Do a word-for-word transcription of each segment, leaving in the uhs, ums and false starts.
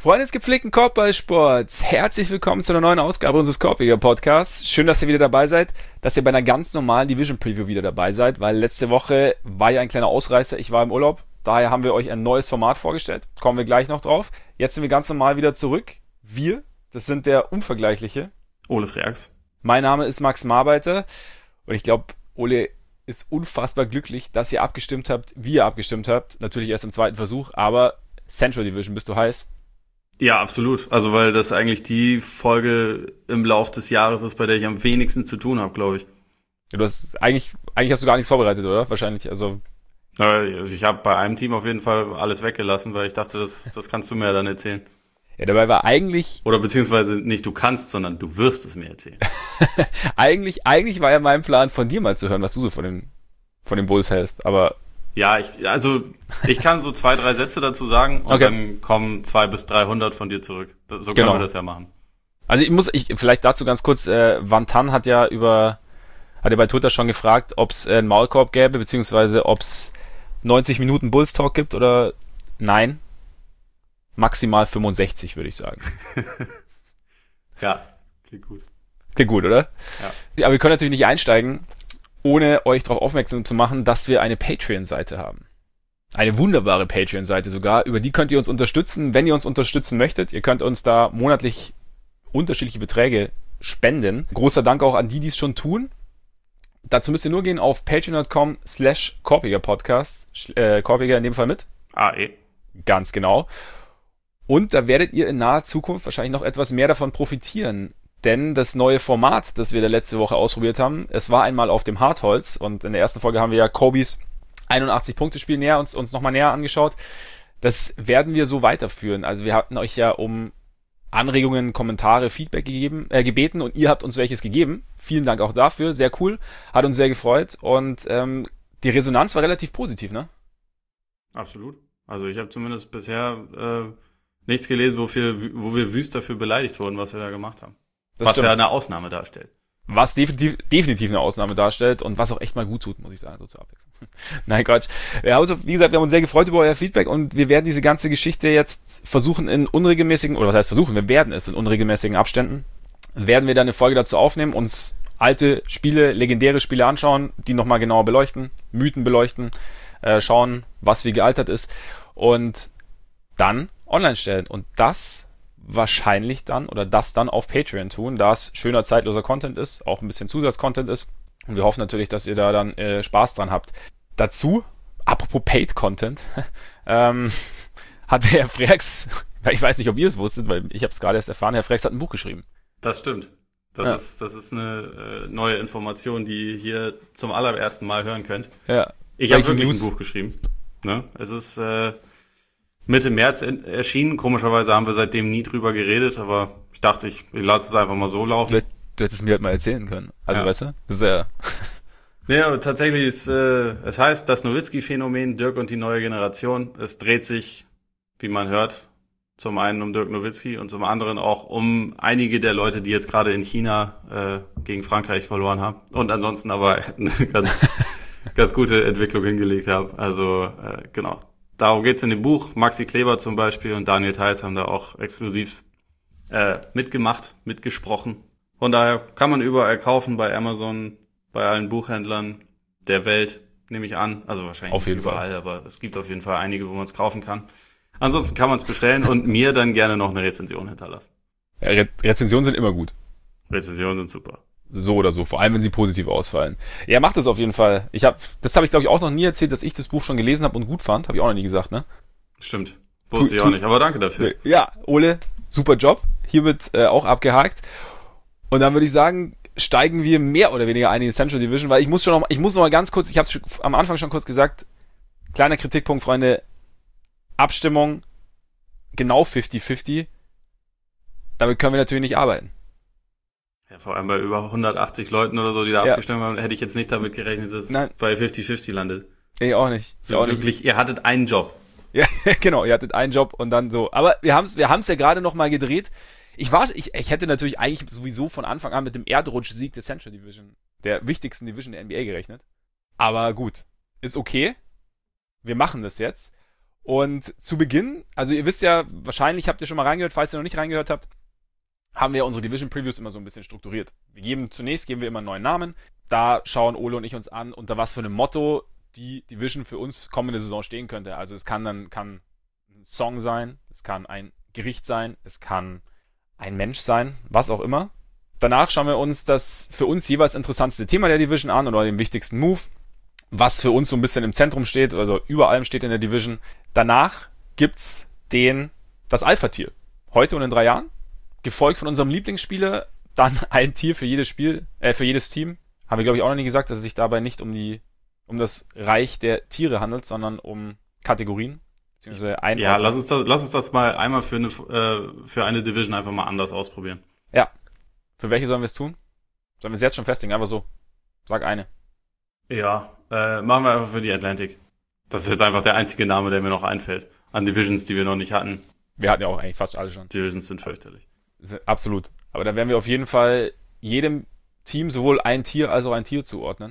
Freunde des gepflegten Korbballsports, herzlich willkommen zu einer neuen Ausgabe unseres Korbjäger-Podcasts. Schön, dass ihr wieder dabei seid, dass ihr bei einer ganz normalen Division-Preview wieder dabei seid, weil letzte Woche war ja ein kleiner Ausreißer, ich war im Urlaub. Daher haben wir euch ein neues Format vorgestellt, kommen wir gleich noch drauf. Jetzt sind wir ganz normal wieder zurück. Wir, das sind der unvergleichliche Ole Freaks. Mein Name ist Max Marbeiter und ich glaube, Ole ist unfassbar glücklich, dass ihr abgestimmt habt, wie ihr abgestimmt habt. Natürlich erst im zweiten Versuch, aber Central Division, bist du heiß? Ja, absolut. Also weil das eigentlich die Folge im Lauf des Jahres ist, bei der ich am wenigsten zu tun habe, glaube ich. Ja, du hast eigentlich, eigentlich hast du gar nichts vorbereitet, oder? Wahrscheinlich, also. Also ich habe bei einem Team auf jeden Fall alles weggelassen, weil ich dachte, das, das kannst du mir dann erzählen. Ja, dabei war eigentlich... Oder beziehungsweise nicht du kannst, sondern du wirst es mir erzählen. eigentlich, eigentlich war ja mein Plan, von dir mal zu hören, was du so von den, von den Bulls hältst, aber... Ja, ich, also ich kann so zwei, drei Sätze dazu sagen und okay. Dann kommen zwei bis dreihundert von dir zurück. So können genau. wir das ja machen. Also ich muss, ich vielleicht dazu ganz kurz, äh, Van Tan hat ja über, hat ja bei Twitter schon gefragt, ob es einen Maulkorb gäbe, beziehungsweise ob es neunzig Minuten Bulls Talk gibt oder nein. Maximal fünfundsechzig, würde ich sagen. Ja, klingt gut. Klingt gut, oder? Ja. Aber wir können natürlich nicht einsteigen, ohne euch darauf aufmerksam zu machen, dass wir eine Patreon-Seite haben. Eine wunderbare Patreon-Seite sogar, über die könnt ihr uns unterstützen, wenn ihr uns unterstützen möchtet. Ihr könnt uns da monatlich unterschiedliche Beträge spenden. Großer Dank auch an die, die es schon tun. Dazu müsst ihr nur gehen auf patreon.com slash Korbjäger-Podcast. Äh, Korbjäger in dem Fall mit. A E. Ganz genau. Und da werdet ihr in naher Zukunft wahrscheinlich noch etwas mehr davon profitieren. Denn das neue Format, das wir da letzte Woche ausprobiert haben, es war einmal auf dem Hartholz und in der ersten Folge haben wir ja Kobis einundachtzig-Punkte-Spiel näher uns, uns nochmal näher angeschaut. Das werden wir so weiterführen. Also wir hatten euch ja um Anregungen, Kommentare, Feedback gegeben, äh, gebeten und ihr habt uns welches gegeben. Vielen Dank auch dafür, sehr cool, hat uns sehr gefreut und ähm, die Resonanz war relativ positiv, ne? Absolut. Also ich habe zumindest bisher äh, nichts gelesen, wofür, wo wir wüst dafür beleidigt wurden, was wir da gemacht haben. Das was stimmt. Ja eine Ausnahme darstellt. Was definitiv, definitiv eine Ausnahme darstellt und was auch echt mal gut tut, muss ich sagen, so zur Abwechslung. Nein, Quatsch. Wir haben uns, wie gesagt, wir haben uns sehr gefreut über euer Feedback und wir werden diese ganze Geschichte jetzt versuchen in unregelmäßigen, oder was heißt versuchen, wir werden es in unregelmäßigen Abständen, werden wir dann eine Folge dazu aufnehmen, uns alte Spiele, legendäre Spiele anschauen, die nochmal genauer beleuchten, Mythen beleuchten, äh, schauen, was wie gealtert ist und dann online stellen. Und das wahrscheinlich dann oder das dann auf Patreon tun, da es schöner zeitloser Content ist, auch ein bisschen Zusatzcontent ist und wir hoffen natürlich, dass ihr da dann äh, Spaß dran habt. Dazu, apropos Paid Content, ähm, hat Herr Freaks, ich weiß nicht, ob ihr es wusstet, weil ich habe es gerade erst erfahren, Herr Freaks hat ein Buch geschrieben. Das stimmt. Das, ja. ist, das ist eine äh, neue Information, die ihr hier zum allerersten Mal hören könnt. Ja. Ich habe wirklich News. ein Buch geschrieben. Ne? Es ist äh, Mitte März erschienen. Komischerweise haben wir seitdem nie drüber geredet, aber ich dachte, ich, ich lasse es einfach mal so laufen. Du, du hättest mir halt mal erzählen können. Also, ja. weißt du? Das ist ja... Nee, aber tatsächlich ist, äh, es heißt das Nowitzki-Phänomen, Dirk und die neue Generation. Es dreht sich, wie man hört, zum einen um Dirk Nowitzki und zum anderen auch um einige der Leute, die jetzt gerade in China äh, gegen Frankreich verloren haben und ansonsten aber eine ganz, ganz gute Entwicklung hingelegt haben. Also, äh, genau. Darum geht's in dem Buch. Maxi Kleber zum Beispiel und Daniel Theiss haben da auch exklusiv äh, mitgemacht, mitgesprochen. Von daher kann man überall kaufen, bei Amazon, bei allen Buchhändlern der Welt, nehme ich an. Also wahrscheinlich auf jeden nicht überall, Fall. Aber es gibt auf jeden Fall einige, wo man es kaufen kann. Ansonsten kann man es bestellen und mir dann gerne noch eine Rezension hinterlassen. Ja, Re- Rezensionen sind immer gut. Rezensionen sind super. So oder so, vor allem wenn sie positiv ausfallen. Ja, macht das auf jeden Fall. Ich habe, das habe ich glaube ich auch noch nie erzählt, dass ich das Buch schon gelesen habe und gut fand. Habe ich auch noch nie gesagt, ne? Stimmt. Wusste tu, ich auch tu, nicht, aber danke dafür. Ja, Ole, super Job. Hiermit äh, auch abgehakt. Und dann würde ich sagen, steigen wir mehr oder weniger ein in die Central Division, weil ich muss schon noch, ich muss noch mal ganz kurz, ich habe es am Anfang schon kurz gesagt, kleiner Kritikpunkt, Freunde, Abstimmung genau fünfzig fünfzig. Damit können wir natürlich nicht arbeiten. Ja, vor allem bei über hundertachtzig Leuten oder so, die da ja. abgestimmt haben, hätte ich jetzt nicht damit gerechnet, dass Nein. es bei fünfzig fünfzig landet. Ich auch nicht. Ich auch wirklich, nicht. Ihr hattet einen Job. Ja, genau, ihr hattet einen Job und dann so. Aber wir haben es wir haben's ja gerade noch mal gedreht. Ich warte, ich, ich hätte natürlich eigentlich sowieso von Anfang an mit dem Erdrutsch-Sieg der Central Division, der wichtigsten Division der N B A gerechnet. Aber gut, ist okay. Wir machen das jetzt. Und zu Beginn, also ihr wisst ja, wahrscheinlich habt ihr schon mal reingehört, falls ihr noch nicht reingehört habt, haben wir unsere Division-Previews immer so ein bisschen strukturiert. Wir geben zunächst, geben wir immer einen neuen Namen. Da schauen Ole und ich uns an, unter was für einem Motto die Division für uns kommende Saison stehen könnte. Also es kann dann kann ein Song sein, es kann ein Gericht sein, es kann ein Mensch sein, was auch immer. Danach schauen wir uns das für uns jeweils interessanteste Thema der Division an oder den wichtigsten Move, was für uns so ein bisschen im Zentrum steht, also über allem steht in der Division. Danach gibt's den, das Alpha-Tier. Heute und in drei Jahren. Gefolgt von unserem Lieblingsspieler, dann ein Tier für jedes Spiel, äh, für jedes Team. Haben wir, glaube ich, auch noch nie gesagt, dass es sich dabei nicht um die, um das Reich der Tiere handelt, sondern um Kategorien. Beziehungsweise ein ja, lass uns das, lass uns das mal einmal für eine, äh, für eine Division einfach mal anders ausprobieren. Ja. Für welche sollen wir es tun? Sollen wir es jetzt schon festlegen? Einfach so. Sag eine. Ja, äh, machen wir einfach für die Atlantic. Das ist jetzt einfach der einzige Name, der mir noch einfällt. An Divisions, die wir noch nicht hatten. Wir hatten ja auch eigentlich fast alle schon. Divisions sind fürchterlich. Absolut. Aber da werden wir auf jeden Fall jedem Team sowohl ein Tier als auch ein Tier zuordnen.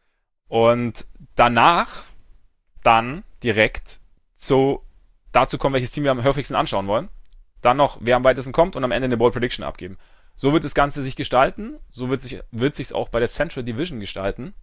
Und danach dann direkt zu dazu kommen, welches Team wir am häufigsten anschauen wollen. Dann noch, wer am weitesten kommt und am Ende eine Bold Prediction abgeben. So wird das Ganze sich gestalten. So wird sich wird sich's auch bei der Central Division gestalten.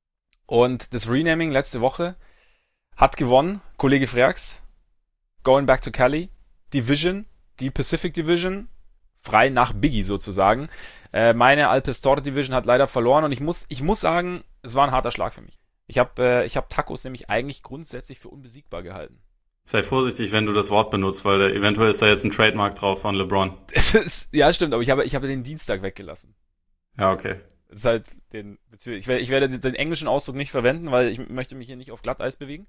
Und das Renaming letzte Woche hat gewonnen. Kollege Freaks. Going back to Cali. Division. Die Pacific Division. Frei nach Biggie sozusagen. Äh, meine Alpestore Division hat leider verloren und ich muss, ich muss sagen, es war ein harter Schlag für mich. Ich habe äh, ich hab Tacos nämlich eigentlich grundsätzlich für unbesiegbar gehalten. Sei vorsichtig, wenn du das Wort benutzt, weil da, eventuell ist da jetzt ein Trademark drauf von LeBron. Es ist, ja, stimmt, aber ich habe, ich habe den Dienstag weggelassen. Ja, okay. Das ist halt den, ich werde, ich werde den englischen Ausdruck nicht verwenden, weil ich möchte mich hier nicht auf Glatteis bewegen.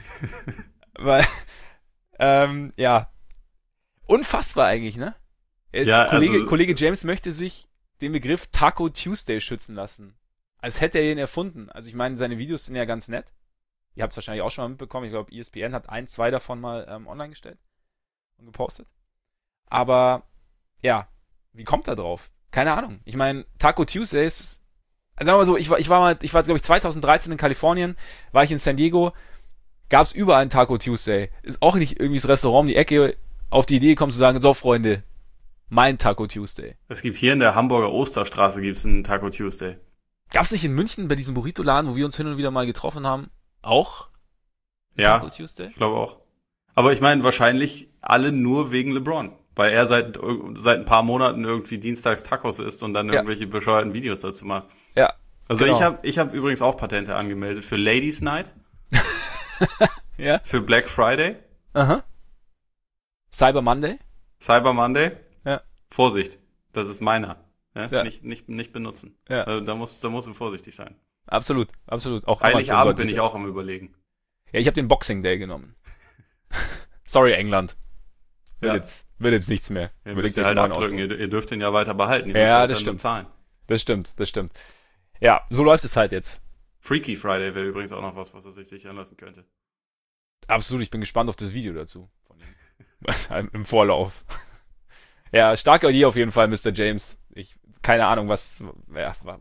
weil, ähm, ja. Unfassbar eigentlich, ne? Ja, Kollege, also, Kollege James möchte sich den Begriff Taco Tuesday schützen lassen. Als hätte er ihn erfunden. Also ich meine, seine Videos sind ja ganz nett. Ihr habt es wahrscheinlich auch schon mal mitbekommen. Ich glaube, E S P N hat ein, zwei davon mal ähm, online gestellt und gepostet. Aber ja, wie kommt er drauf? Keine Ahnung. Ich meine, Taco Tuesdays, also sagen wir mal so, ich war, ich war mal, ich war, glaube ich, zwanzig dreizehn in Kalifornien, war ich in San Diego, gab es überall einen Taco Tuesday. Ist auch nicht irgendwie das Restaurant um die Ecke auf die Idee gekommen zu sagen, so Freunde, mein Taco Tuesday. Es gibt hier in der Hamburger Osterstraße gibt's einen Taco Tuesday. Gab's nicht in München bei diesem Burrito-Laden, wo wir uns hin und wieder mal getroffen haben, auch? Ja, Taco Tuesday? Ich glaube auch. Aber ich meine, wahrscheinlich alle nur wegen LeBron. Weil er seit, seit ein paar Monaten irgendwie dienstags Tacos isst und dann Ja. irgendwelche bescheuerten Videos dazu macht. Ja. Also genau. ich habe ich hab übrigens auch Patente angemeldet für Ladies Night, Ja. für Black Friday, Aha. Cyber Monday? Cyber Monday. Ja. Vorsicht, das ist meiner. Ja? Ja. Nicht, nicht, nicht benutzen. Ja. Also da musst, da musst du vorsichtig sein. Absolut, absolut. Auch Heiligabend Amazon bin sollte- ich auch am Überlegen. Ja, ich habe den Boxing Day genommen. Sorry, England. Wird, Ja. jetzt, wird jetzt nichts mehr. Ihr Überlegt müsst ihr euch halt einen neuen abdrücken, Ausdruck. ihr, ihr dürft ihn ja weiter behalten. Ihr Ja, müsst halt das dann stimmt. bezahlen. Das stimmt, das stimmt. Ja, so läuft es halt jetzt. Freaky Friday wäre übrigens auch noch was, was er sich sichern lassen könnte. Absolut, ich bin gespannt auf das Video dazu. Von ihm. Im Vorlauf. Ja, starke Idee auf jeden Fall, Mister James. Ich, keine Ahnung, was, ja, wa-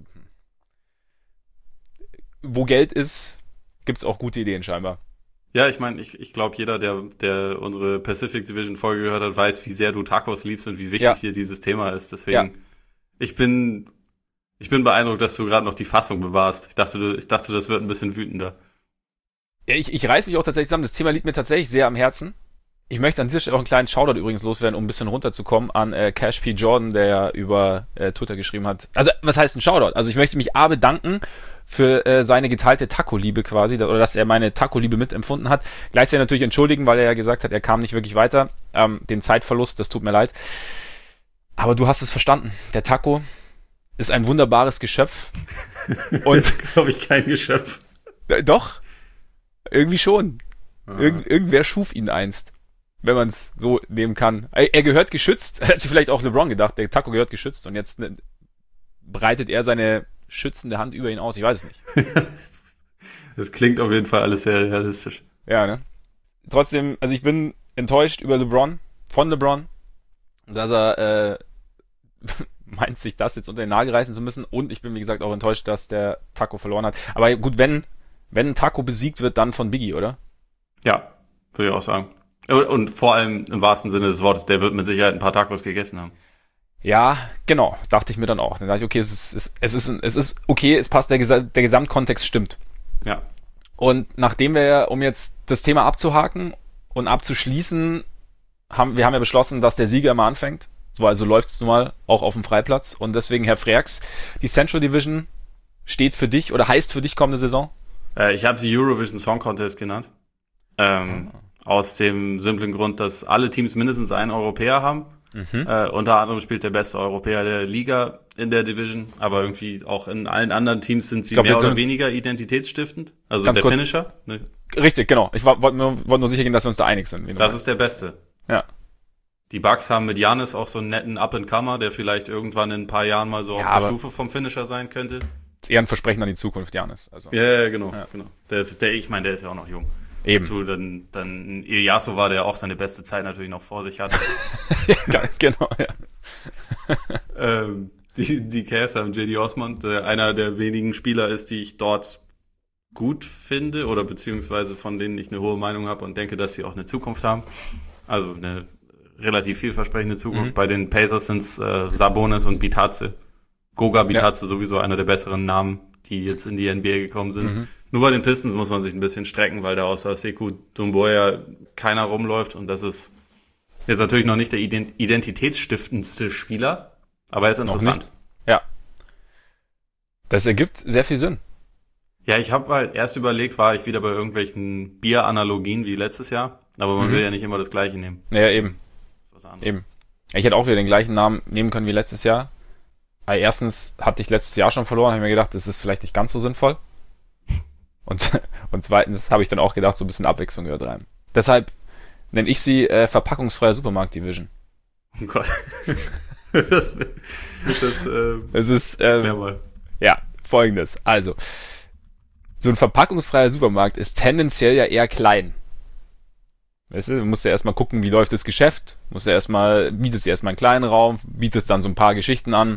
wo Geld ist, gibt's auch gute Ideen scheinbar. Ja, ich meine, ich, ich glaube, jeder, der, der unsere Pacific Division Folge gehört hat, weiß, wie sehr du Tacos liebst und wie wichtig Ja. hier dieses Thema ist. Deswegen, Ja. ich bin, ich bin beeindruckt, dass du gerade noch die Fassung bewahrst. Ich dachte, du, ich dachte, das wird ein bisschen wütender. Ja, ich, ich reiß mich auch tatsächlich zusammen. Das Thema liegt mir tatsächlich sehr am Herzen. Ich möchte an dieser Stelle auch einen kleinen Shoutout übrigens loswerden, um ein bisschen runterzukommen, an äh, Cash P. Jordan, der ja über äh, Twitter geschrieben hat. Also, was heißt ein Shoutout? Also, ich möchte mich A bedanken für äh, seine geteilte Taco-Liebe quasi, oder dass er meine Taco-Liebe mitempfunden hat. Gleichzeitig natürlich entschuldigen, weil er ja gesagt hat, er kam nicht wirklich weiter. Ähm, den Zeitverlust, das tut mir leid. Aber du hast es verstanden. Der Taco ist ein wunderbares Geschöpf. Und Das ist, glaube ich, kein Geschöpf. äh, doch, irgendwie schon. Ah. Irgend, irgendwer schuf ihn einst. Wenn man es so nehmen kann. Er, er gehört geschützt. Hat sich vielleicht auch LeBron gedacht, der Taco gehört geschützt und jetzt ne, breitet er seine schützende Hand über ihn aus. Ich weiß es nicht. Das klingt auf jeden Fall alles sehr realistisch. Ja, ne? Trotzdem, also ich bin enttäuscht über LeBron, von LeBron, dass er äh, meint, sich das jetzt unter den Nagel reißen zu müssen. Und ich bin, wie gesagt, auch enttäuscht, dass der Taco verloren hat. Aber gut, wenn, wenn ein Taco besiegt wird, dann von Biggie, oder? Ja, Würde ich auch sagen. Und, und vor allem im wahrsten Sinne des Wortes, der wird mit Sicherheit ein paar Tacos gegessen haben. Ja, genau, dachte ich mir dann auch. Dann dachte ich, okay, es ist, es, es ist, es ist okay, es passt, der, Gesa- der Gesamtkontext stimmt. Ja. Und nachdem wir, um jetzt das Thema abzuhaken und abzuschließen, haben wir haben ja beschlossen, dass der Sieger immer anfängt. So, also läuft's nun mal auch auf dem Freiplatz. Und deswegen, Herr Freaks, die Central Division steht für dich oder heißt für dich kommende Saison? Äh, ich habe sie Eurovision Song Contest genannt. Ähm, ah. Aus dem simplen Grund, dass alle Teams mindestens einen Europäer haben. Mhm. Äh, unter anderem spielt der beste Europäer der Liga in der Division, aber irgendwie auch in allen anderen Teams sind sie glaub, mehr oder weniger identitätsstiftend. Also der kurz. Finisher. Ne? Richtig, genau. Ich wollte nur, wollt nur sicher gehen, dass wir uns da einig sind. Das meinst. Ist der Beste. Ja. Die Bucks haben mit Giannis auch so einen netten Up-and-Comer, der vielleicht irgendwann in ein paar Jahren mal so ja, auf der Stufe vom Finisher sein könnte. Eher ein Versprechen an die Zukunft, Giannis. Also. Ja, yeah, genau, ja. genau. Der ist, der, ich meine, der ist ja auch noch jung. Eben. Dazu dann, dann Ilyasu war, der auch seine beste Zeit natürlich noch vor sich hatte. ja, genau, ja. ähm, die, die Cavs haben J D Osman, der einer der wenigen Spieler ist, die ich dort gut finde oder beziehungsweise von denen ich eine hohe Meinung habe und denke, dass sie auch eine Zukunft haben. Also eine relativ vielversprechende Zukunft. Mhm. Bei den Pacers sind es äh, Sabonis und Bitadze. Goga Bitadze ja. sowieso einer der besseren Namen, die jetzt in die N B A gekommen sind. Mhm. Nur bei den Pistons muss man sich ein bisschen strecken, weil da außer Sekou Doumbouya keiner rumläuft und das ist jetzt natürlich noch nicht der ident- identitätsstiftendste Spieler, aber er ist interessant. Ja. Das ergibt sehr viel Sinn. Ja, ich habe halt erst überlegt, war ich wieder bei irgendwelchen Bier-Analogien wie letztes Jahr, aber man mhm. will ja nicht immer das Gleiche nehmen. Ja, eben. Was anderes. Eben. Ich hätte auch wieder den gleichen Namen nehmen können wie letztes Jahr. Aber erstens hatte ich letztes Jahr schon verloren, habe ich mir gedacht, das ist vielleicht nicht ganz so sinnvoll. Und, und zweitens habe ich dann auch gedacht, so ein bisschen Abwechslung gehört rein. Deshalb nenne ich sie äh, verpackungsfreie Supermarkt-Division. Oh Gott. das das äh, es ist, ähm, ja, folgendes. Also, so ein verpackungsfreier Supermarkt ist tendenziell ja eher klein. Weißt du, du musst ja erstmal gucken, wie läuft das Geschäft. Du musst ja erstmal, bietest dir erstmal einen kleinen Raum, bietest dann so ein paar Geschichten an,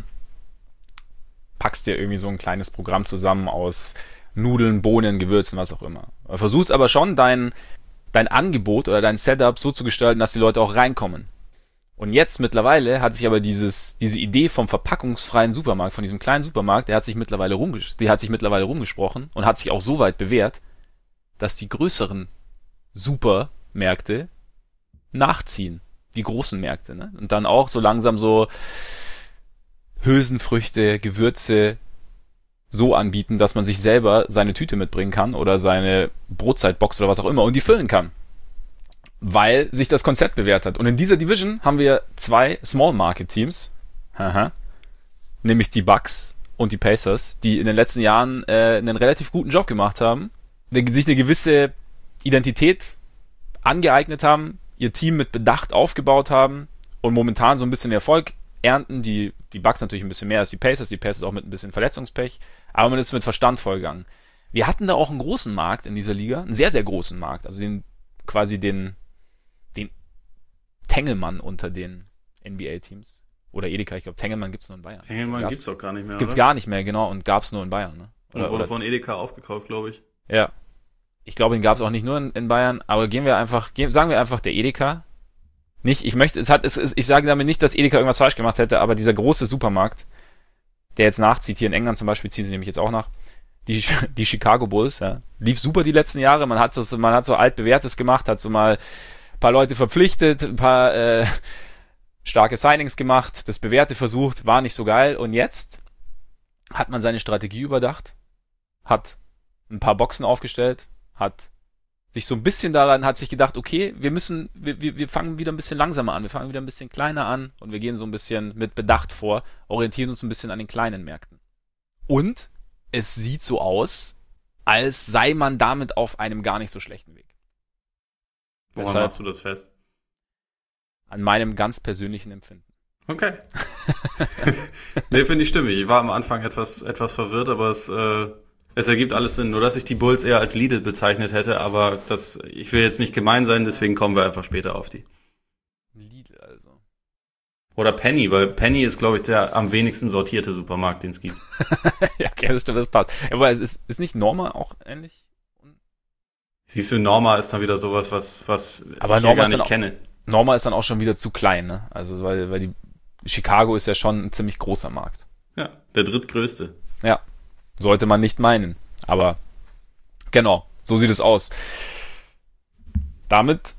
packst dir irgendwie so ein kleines Programm zusammen aus Nudeln, Bohnen, Gewürzen, was auch immer. Versuchst aber schon dein, dein Angebot oder dein Setup so zu gestalten, dass die Leute auch reinkommen. Und jetzt mittlerweile hat sich aber dieses, diese Idee vom verpackungsfreien Supermarkt, von diesem kleinen Supermarkt, der hat sich mittlerweile rumges- die hat sich mittlerweile rumgesprochen und hat sich auch so weit bewährt, dass die größeren Supermärkte nachziehen. Die großen Märkte, ne? Und dann auch so langsam so Hülsenfrüchte, Gewürze so anbieten, dass man sich selber seine Tüte mitbringen kann oder seine Brotzeitbox oder was auch immer und die füllen kann. Weil sich das Konzept bewährt hat. Und in dieser Division haben wir zwei Small Market Teams, Aha. nämlich die Bucks und die Pacers, die in den letzten Jahren äh, einen relativ guten Job gemacht haben, sich eine gewisse Identität angeeignet haben, ihr Team mit Bedacht aufgebaut haben und momentan so ein bisschen Erfolg ernten. Die, die Bucks natürlich ein bisschen mehr als die Pacers, die Pacers auch mit ein bisschen Verletzungspech, aber man ist mit Verstand vorgegangen. Wir hatten da auch einen großen Markt in dieser Liga, einen sehr, sehr großen Markt, also den quasi den den Tengelmann unter den N B A-Teams. Oder Edeka, ich glaube, Tengelmann gibt's nur in Bayern. Tengelmann gab's, gibt's doch gar nicht mehr, Gibt's oder? gar nicht mehr, genau, und gab's nur in Bayern, ne? Oder, oder von Edeka aufgekauft, glaube ich. Ja. Ich glaube, den gab's auch nicht nur in, in Bayern, aber gehen wir einfach, gehen, sagen wir einfach der Edeka. Nicht, ich möchte, es hat, es, es, ich sage damit nicht, dass Edeka irgendwas falsch gemacht hätte, aber dieser große Supermarkt, der jetzt nachzieht, hier in England zum Beispiel, ziehen sie nämlich jetzt auch nach, die, die Chicago Bulls, ja, lief super die letzten Jahre, man hat so, man hat so altbewährtes gemacht, hat so mal ein paar Leute verpflichtet, ein paar äh, starke Signings gemacht, das Bewährte versucht, war nicht so geil und jetzt hat man seine Strategie überdacht, hat ein paar Boxen aufgestellt, hat sich so ein bisschen daran, hat sich gedacht, okay, wir müssen, wir, wir, wir fangen wieder ein bisschen langsamer an, wir fangen wieder ein bisschen kleiner an und wir gehen so ein bisschen mit Bedacht vor, orientieren uns ein bisschen an den kleinen Märkten. Und es sieht so aus, als sei man damit auf einem gar nicht so schlechten Weg. Woran Deshalb machst du das fest? An meinem ganz persönlichen Empfinden. Okay. Nee, finde ich stimmig. Ich war am Anfang etwas, etwas verwirrt, aber es, äh, es ergibt alles Sinn. Nur, dass ich die Bulls eher als Lidl bezeichnet hätte, aber das, ich will jetzt nicht gemein sein, deswegen kommen wir einfach später auf die. Lidl also. Oder Penny, weil Penny ist, glaube ich, der am wenigsten sortierte Supermarkt, den es gibt. Ja, okay, das stimmt, das passt. Aber es ist, ist nicht Norma auch ähnlich? Siehst du, Norma ist dann wieder sowas, was, was Aber ich Norma gar ist nicht dann auch, kenne. Norma ist dann auch schon wieder zu klein, ne? Also, weil, weil die Chicago ist ja schon ein ziemlich großer Markt. Ja, der drittgrößte. Ja, sollte man nicht meinen. Aber genau, so sieht es aus. Damit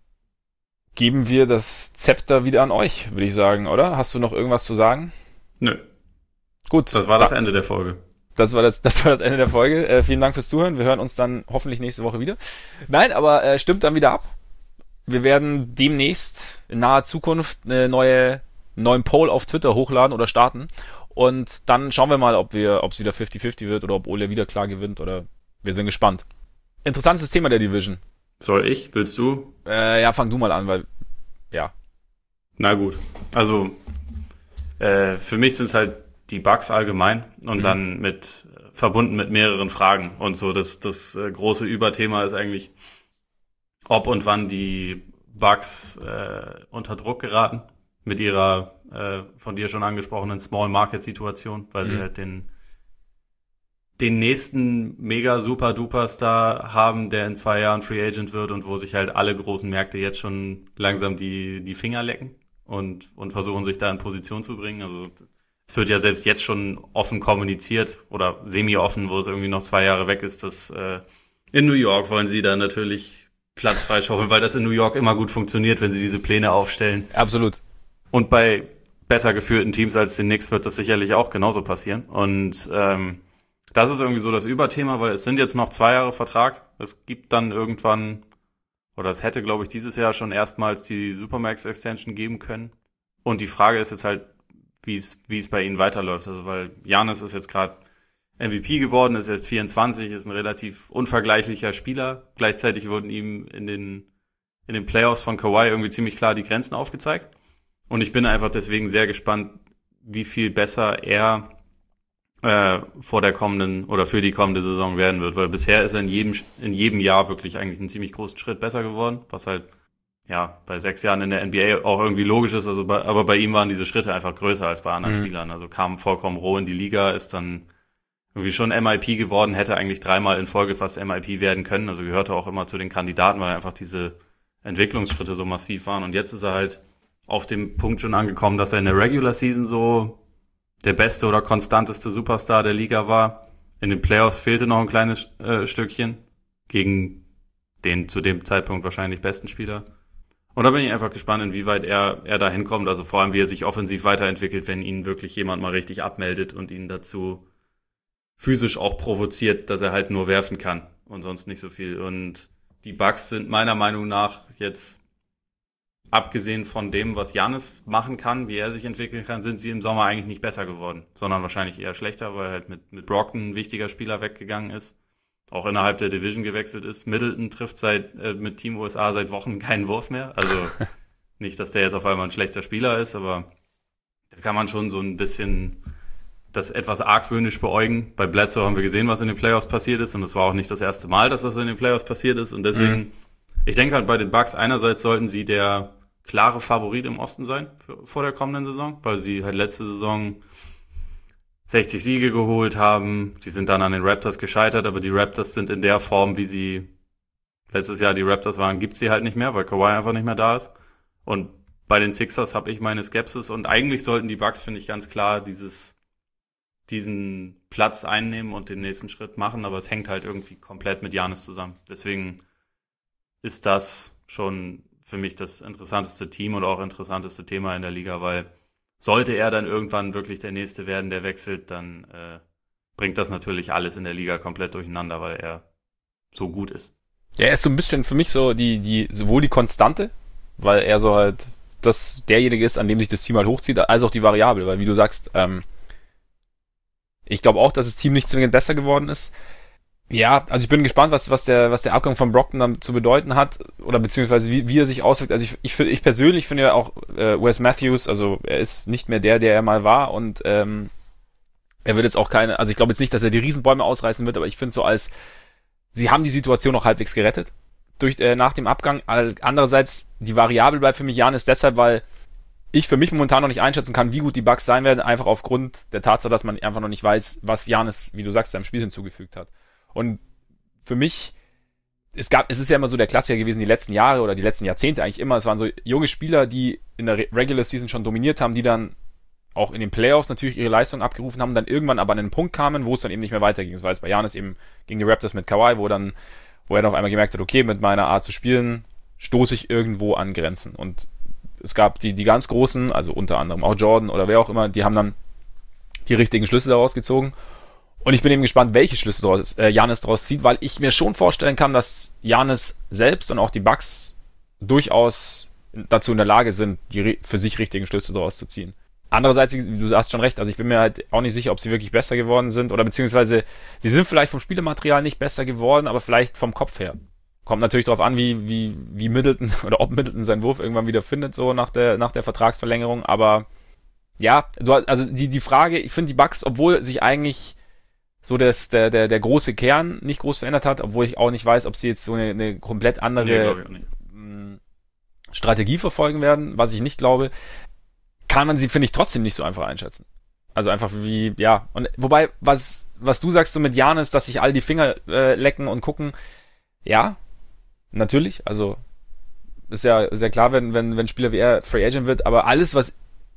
geben wir das Zepter wieder an euch, würde ich sagen, oder? Hast du noch irgendwas zu sagen? Nö. Gut. Das war das da, Ende der Folge. Das war das, das war das Ende der Folge. Äh, vielen Dank fürs Zuhören. Wir hören uns dann hoffentlich nächste Woche wieder. Nein, aber äh, stimmt dann wieder ab. Wir werden demnächst in naher Zukunft eine neue, einen neuen Poll auf Twitter hochladen oder starten. Und dann schauen wir mal, ob wir, ob es wieder fünfzig fünfzig wird oder ob Ole wieder klar gewinnt oder wir sind gespannt. Interessantes Thema der Division. Soll ich? Willst du? Äh, ja, fang du mal an, weil, ja. Na gut. Also, äh, für mich sind es halt die Bucks allgemein und mhm. dann mit, verbunden mit mehreren Fragen. Und so, das, das äh, große Überthema ist eigentlich, ob und wann die Bucks äh, unter Druck geraten mit ihrer äh, von dir schon angesprochenen Small-Market-Situation, weil mhm. sie halt den den nächsten mega super duper Star haben, der in zwei Jahren Free Agent wird und wo sich halt alle großen Märkte jetzt schon langsam die die Finger lecken und und versuchen sich da in Position zu bringen. Also es wird ja selbst jetzt schon offen kommuniziert oder semi-offen, wo es irgendwie noch zwei Jahre weg ist, dass äh, in New York wollen sie da natürlich Platz freischaufeln, weil das in New York immer gut funktioniert, wenn sie diese Pläne aufstellen. Absolut. Und bei besser geführten Teams als den Knicks wird das sicherlich auch genauso passieren. Und ähm, das ist irgendwie so das Überthema, weil es sind jetzt noch zwei Jahre Vertrag. Es gibt dann irgendwann, oder es hätte, glaube ich, dieses Jahr schon erstmals die Supermax-Extension geben können. Und die Frage ist jetzt halt, wie es wie es bei ihnen weiterläuft. Also weil Giannis ist jetzt gerade M V P geworden, ist jetzt vierundzwanzig, ist ein relativ unvergleichlicher Spieler. Gleichzeitig wurden ihm in den in den Playoffs von Kawhi irgendwie ziemlich klar die Grenzen aufgezeigt. Und ich bin einfach deswegen sehr gespannt, wie viel besser er äh, vor der kommenden oder für die kommende Saison werden wird. Weil bisher ist er in jedem in jedem Jahr wirklich eigentlich einen ziemlich großen Schritt besser geworden, was halt ja bei sechs Jahren in der N B A auch irgendwie logisch ist. Also bei, aber bei ihm waren diese Schritte einfach größer als bei anderen mhm. Spielern. Also kam vollkommen roh in die Liga, ist dann irgendwie schon M I P geworden, hätte eigentlich dreimal in Folge fast M I P werden können. Also gehörte auch immer zu den Kandidaten, weil einfach diese Entwicklungsschritte so massiv waren. Und jetzt ist er halt auf dem Punkt schon angekommen, dass er in der Regular Season so der beste oder konstanteste Superstar der Liga war. In den Playoffs fehlte noch ein kleines äh, Stückchen gegen den zu dem Zeitpunkt wahrscheinlich besten Spieler. Und da bin ich einfach gespannt, inwieweit er er da hinkommt. Also vor allem, wie er sich offensiv weiterentwickelt, wenn ihn wirklich jemand mal richtig abmeldet und ihn dazu physisch auch provoziert, dass er halt nur werfen kann und sonst nicht so viel. Und die Bucks sind meiner Meinung nach jetzt, abgesehen von dem, was Giannis machen kann, wie er sich entwickeln kann, sind sie im Sommer eigentlich nicht besser geworden, sondern wahrscheinlich eher schlechter, weil halt mit, mit Brogdon ein wichtiger Spieler weggegangen ist, auch innerhalb der Division gewechselt ist. Middleton trifft seit äh, mit Team U S A seit Wochen keinen Wurf mehr. Also nicht, dass der jetzt auf einmal ein schlechter Spieler ist, aber da kann man schon so ein bisschen das etwas argwöhnisch beäugen. Bei Bledsoe haben wir gesehen, was in den Playoffs passiert ist und es war auch nicht das erste Mal, dass das in den Playoffs passiert ist und deswegen, mhm. ich denke halt bei den Bucks, einerseits sollten sie der klare Favorit im Osten sein für, vor der kommenden Saison, weil sie halt letzte Saison sechzig Siege geholt haben. Sie sind dann an den Raptors gescheitert, aber die Raptors sind in der Form, wie sie letztes Jahr die Raptors waren, gibt's sie halt nicht mehr, weil Kawhi einfach nicht mehr da ist. Und bei den Sixers habe ich meine Skepsis und eigentlich sollten die Bucks, finde ich, ganz klar dieses diesen Platz einnehmen und den nächsten Schritt machen, aber es hängt halt irgendwie komplett mit Giannis zusammen. Deswegen ist das schon für mich das interessanteste Team und auch interessanteste Thema in der Liga, weil sollte er dann irgendwann wirklich der Nächste werden, der wechselt, dann äh, bringt das natürlich alles in der Liga komplett durcheinander, weil er so gut ist. Ja, er ist so ein bisschen für mich so die, die, sowohl die Konstante, weil er so halt das derjenige ist, an dem sich das Team halt hochzieht, als auch die Variable, weil wie du sagst, ähm, ich glaube auch, dass das Team nicht zwingend besser geworden ist. Ja, also ich bin gespannt, was, was der, was der Abgang von Brogdon dann zu bedeuten hat, oder beziehungsweise wie, wie er sich auswirkt. Also ich, ich, ich persönlich finde ja auch äh, Wes Matthews, also er ist nicht mehr der, der er mal war und ähm, er wird jetzt auch keine, also ich glaube jetzt nicht, dass er die Riesenbäume ausreißen wird, aber ich finde so als, sie haben die Situation noch halbwegs gerettet durch äh, nach dem Abgang. Andererseits, die Variable bleibt für mich Giannis deshalb, weil ich für mich momentan noch nicht einschätzen kann, wie gut die Bucks sein werden, einfach aufgrund der Tatsache, dass man einfach noch nicht weiß, was Giannis, wie du sagst, seinem Spiel hinzugefügt hat. Und für mich es gab, es ist ja immer so der Klassiker gewesen, die letzten Jahre oder die letzten Jahrzehnte eigentlich immer, es waren so junge Spieler, die in der Regular Season schon dominiert haben, die dann auch in den Playoffs natürlich ihre Leistung abgerufen haben, dann irgendwann aber an einen Punkt kamen, wo es dann eben nicht mehr weiterging. Das war jetzt bei Giannis eben gegen die Raptors mit Kawhi, wo dann, wo er dann auf einmal gemerkt hat, okay, mit meiner Art zu spielen stoße ich irgendwo an Grenzen. Und es gab die, die ganz Großen, also unter anderem auch Jordan oder wer auch immer, die haben dann die richtigen Schlüsse daraus gezogen. Und ich bin eben gespannt, welche Schlüsse daraus, äh, Giannis daraus zieht, weil ich mir schon vorstellen kann, dass Giannis selbst und auch die Bucks durchaus dazu in der Lage sind, die für sich richtigen Schlüsse daraus zu ziehen. Andererseits, du hast schon recht, also ich bin mir halt auch nicht sicher, ob sie wirklich besser geworden sind oder beziehungsweise sie sind vielleicht vom Spielematerial nicht besser geworden, aber vielleicht vom Kopf her. Kommt natürlich darauf an, wie, wie, wie Middleton oder ob Middleton seinen Wurf irgendwann wieder findet, so nach der, nach der Vertragsverlängerung, aber ja, du, also die, die Frage, ich finde die Bucks, obwohl sich eigentlich so das, der, der, der große Kern nicht groß verändert hat, obwohl ich auch nicht weiß, ob sie jetzt so eine, eine komplett andere nee, Strategie verfolgen werden, was ich nicht glaube, kann man sie, finde ich, trotzdem nicht so einfach einschätzen. Also einfach wie, ja, und wobei, was, was du sagst so mit Giannis, dass sich all die Finger äh, lecken und gucken, ja, natürlich, also ist ja sehr klar, wenn, wenn, wenn Spieler wie er Free Agent wird, aber alles, was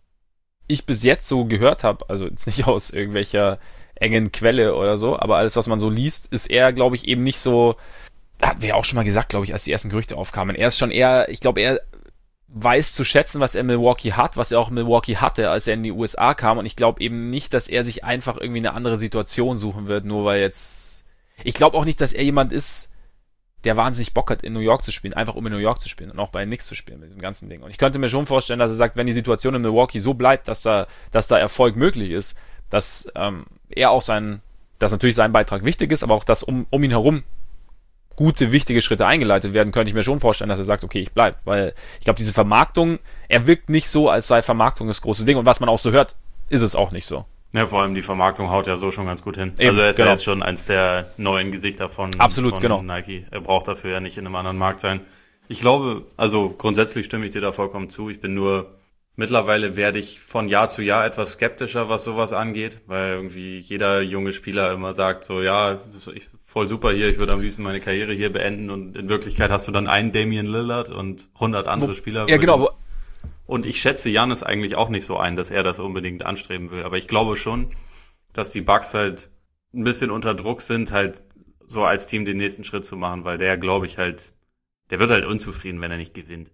ich bis jetzt so gehört habe, also jetzt nicht aus irgendwelcher engen Quelle oder so, aber alles, was man so liest, ist er, glaube ich, eben nicht so, hatten wir auch schon mal gesagt, glaube ich, als die ersten Gerüchte aufkamen. Er ist schon eher, ich glaube, er weiß zu schätzen, was er in Milwaukee hat, was er auch in Milwaukee hatte, als er in die U S A kam, und ich glaube eben nicht, dass er sich einfach irgendwie eine andere Situation suchen wird, nur weil jetzt, ich glaube auch nicht, dass er jemand ist, der wahnsinnig Bock hat, in New York zu spielen, einfach um in New York zu spielen und auch bei Knicks zu spielen mit dem ganzen Ding. Und ich könnte mir schon vorstellen, dass er sagt, wenn die Situation in Milwaukee so bleibt, dass da, dass da Erfolg möglich ist, dass ähm, er auch sein, dass natürlich sein Beitrag wichtig ist, aber auch, dass um, um ihn herum gute, wichtige Schritte eingeleitet werden, könnte ich mir schon vorstellen, dass er sagt, okay, ich bleib, weil ich glaube, diese Vermarktung, er wirkt nicht so, als sei Vermarktung das große Ding, und was man auch so hört, ist es auch nicht so. Ja, vor allem die Vermarktung haut ja so schon ganz gut hin. Eben, also er ist genau. ja jetzt schon eins der neuen Gesichter von, Absolut, von genau. Nike. Er braucht dafür ja nicht in einem anderen Markt sein. Ich glaube, also grundsätzlich stimme ich dir da vollkommen zu. Ich bin nur, mittlerweile werde ich von Jahr zu Jahr etwas skeptischer, was sowas angeht, weil irgendwie jeder junge Spieler immer sagt so, ja, ich, voll super hier, ich würde am liebsten meine Karriere hier beenden, und in Wirklichkeit hast du dann einen Damian Lillard und hundert andere Wo, Spieler. Ja, genau. Wo, und ich schätze Giannis eigentlich auch nicht so ein, dass er das unbedingt anstreben will, aber ich glaube schon, dass die Bucks halt ein bisschen unter Druck sind, halt so als Team den nächsten Schritt zu machen, weil der, glaube ich, halt, der wird halt unzufrieden, wenn er nicht gewinnt.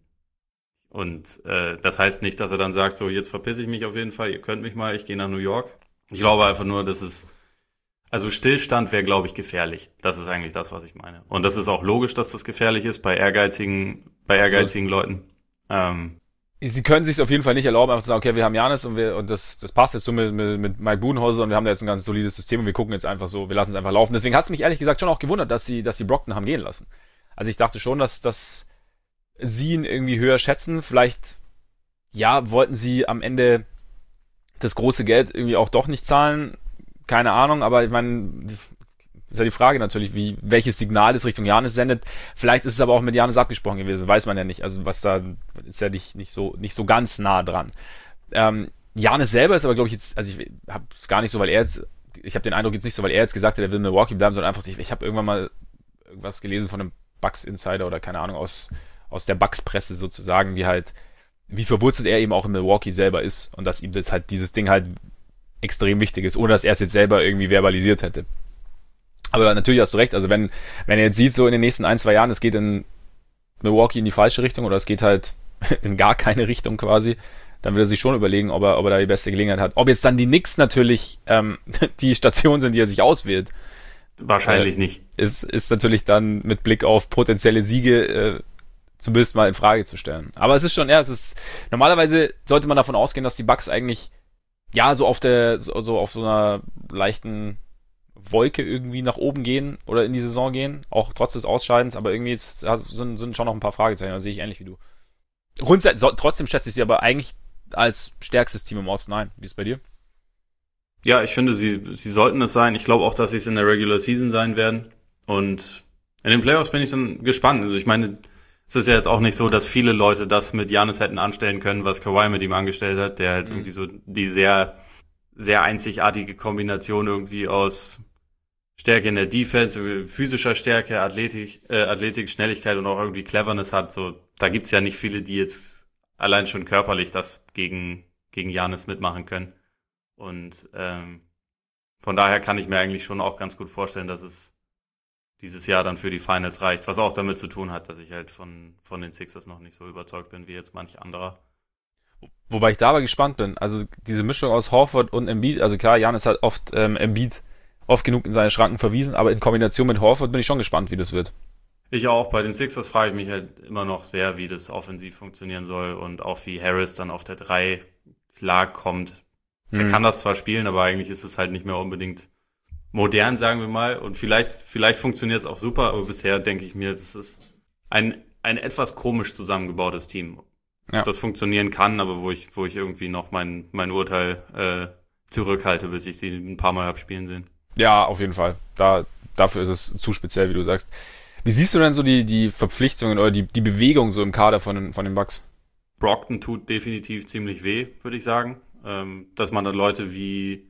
Und äh, das heißt nicht, dass er dann sagt, so, jetzt verpiss ich mich auf jeden Fall, ihr könnt mich mal, ich gehe nach New York. Ich glaube einfach nur, dass es, also Stillstand wäre, glaube ich, gefährlich. Das ist eigentlich das, was ich meine. Und das ist auch logisch, dass das gefährlich ist bei ehrgeizigen, bei ehrgeizigen Leuten. Ähm, Sie können sich auf jeden Fall nicht erlauben, einfach zu sagen, okay, wir haben Giannis und wir und das das passt jetzt so mit, mit, mit Mike Budenholzer und wir haben da jetzt ein ganz solides System und wir gucken jetzt einfach so, wir lassen es einfach laufen. Deswegen hat es mich ehrlich gesagt schon auch gewundert, dass sie dass sie Brockton haben gehen lassen. Also ich dachte schon, dass dass sie ihn irgendwie höher schätzen. Vielleicht, ja, wollten sie am Ende das große Geld irgendwie auch doch nicht zahlen. Keine Ahnung, aber ich meine, ist ja die Frage natürlich, wie, welches Signal es Richtung Giannis sendet. Vielleicht ist es aber auch mit Giannis abgesprochen gewesen, weiß man ja nicht. Also was da ist ja nicht, nicht so, nicht so ganz nah dran. Ähm, Giannis selber ist aber, glaube ich, jetzt, also ich habe es gar nicht so, weil er jetzt, ich habe den Eindruck jetzt nicht so, weil er jetzt gesagt hat, er will Milwaukee bleiben, sondern einfach, ich, ich habe irgendwann mal irgendwas gelesen von einem Bucks-Insider oder keine Ahnung, aus, aus der Bucks-Presse sozusagen, die halt, wie verwurzelt er eben auch in Milwaukee selber ist und dass ihm das halt, dieses Ding halt extrem wichtig ist, ohne dass er es jetzt selber irgendwie verbalisiert hätte. Aber natürlich hast du recht, also wenn, wenn er jetzt sieht, so in den nächsten ein, zwei Jahren, es geht in Milwaukee in die falsche Richtung oder es geht halt in gar keine Richtung quasi, dann will er sich schon überlegen, ob er, ob er da die beste Gelegenheit hat. Ob jetzt dann die Knicks natürlich ähm, die Station sind, die er sich auswählt. Wahrscheinlich äh, nicht. Ist, ist natürlich dann mit Blick auf potenzielle Siege äh, zumindest mal in Frage zu stellen. Aber es ist schon, ja, es ist, normalerweise sollte man davon ausgehen, dass die Bucks eigentlich, ja, so auf der, so, so auf so einer leichten Wolke irgendwie nach oben gehen oder in die Saison gehen, auch trotz des Ausscheidens, aber irgendwie ist, sind, sind schon noch ein paar Fragezeichen, das sehe ich ähnlich wie du. Grundsätzlich, so, trotzdem schätze ich sie aber eigentlich als stärkstes Team im Osten ein. Wie ist es bei dir? Ja, ich finde, sie, sie sollten es sein. Ich glaube auch, dass sie es in der Regular Season sein werden. Und in den Playoffs bin ich dann gespannt. Also ich meine, es ist ja jetzt auch nicht so, dass viele Leute das mit Giannis hätten anstellen können, was Kawhi mit ihm angestellt hat, der halt mhm. irgendwie so die sehr, sehr einzigartige Kombination irgendwie aus Stärke in der Defense, physischer Stärke, Athletik, äh, Athletik, Schnelligkeit und auch irgendwie Cleverness hat. So, da gibt's ja nicht viele, die jetzt allein schon körperlich das gegen gegen Giannis mitmachen können. Und ähm, von daher kann ich mir eigentlich schon auch ganz gut vorstellen, dass es dieses Jahr dann für die Finals reicht. Was auch damit zu tun hat, dass ich halt von von den Sixers noch nicht so überzeugt bin wie jetzt manch anderer. Wobei ich da aber gespannt bin. Also diese Mischung aus Horford und Embiid, also klar, Giannis hat oft ähm, Embiid oft genug in seine Schranken verwiesen, aber in Kombination mit Horford bin ich schon gespannt, wie das wird. Ich auch. Bei den Sixers frage ich mich halt immer noch sehr, wie das offensiv funktionieren soll und auch wie Harris dann auf der drei klarkommt. Hm. Er kann das zwar spielen, aber eigentlich ist es halt nicht mehr unbedingt modern, sagen wir mal. Und vielleicht, vielleicht funktioniert es auch super, aber bisher denke ich mir, das ist ein, ein etwas komisch zusammengebautes Team. Ja. Das funktionieren kann, aber wo ich, wo ich irgendwie noch mein, mein Urteil äh, zurückhalte, bis ich sie ein paar Mal habe spielen sehen. Ja, auf jeden Fall. Da, dafür ist es zu speziell, wie du sagst. Wie siehst du denn so die, die Verpflichtungen oder die, die Bewegung so im Kader von den, von den Bucks? Brockton tut definitiv ziemlich weh, würde ich sagen. Ähm, dass man dann Leute wie,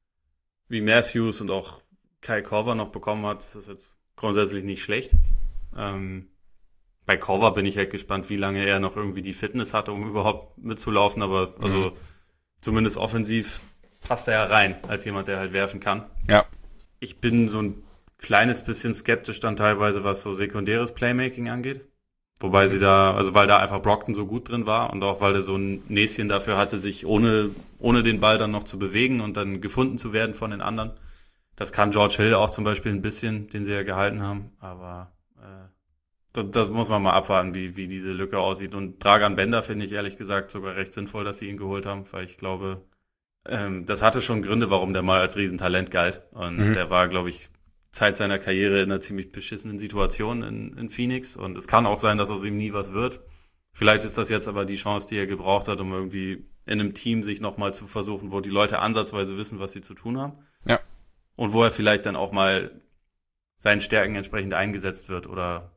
wie Matthews und auch Kyle Korver noch bekommen hat, ist jetzt grundsätzlich nicht schlecht. Ähm, bei Korver bin ich halt gespannt, wie lange er noch irgendwie die Fitness hatte, um überhaupt mitzulaufen. Aber also mhm. zumindest offensiv passt er ja rein, als jemand, der halt werfen kann. Ja. Ich bin so ein kleines bisschen skeptisch dann teilweise, was so sekundäres Playmaking angeht. Wobei sie da, also weil da einfach Brockton so gut drin war und auch weil er so ein Näschen dafür hatte, sich ohne, ohne den Ball dann noch zu bewegen und dann gefunden zu werden von den anderen. Das kann George Hill auch zum Beispiel ein bisschen, den sie ja gehalten haben. Aber äh, das, das muss man mal abwarten, wie, wie diese Lücke aussieht. Und Dragan Bender finde ich ehrlich gesagt sogar recht sinnvoll, dass sie ihn geholt haben, weil ich glaube, ähm, das hatte schon Gründe, warum der mal als Riesentalent galt. Und mhm. der war, glaube ich, Zeit seiner Karriere in einer ziemlich beschissenen Situation in, in Phoenix. Und es kann auch sein, dass aus ihm nie was wird. Vielleicht ist das jetzt aber die Chance, die er gebraucht hat, um irgendwie in einem Team sich nochmal zu versuchen, wo die Leute ansatzweise wissen, was sie zu tun haben. Ja. Und wo er vielleicht dann auch mal seinen Stärken entsprechend eingesetzt wird oder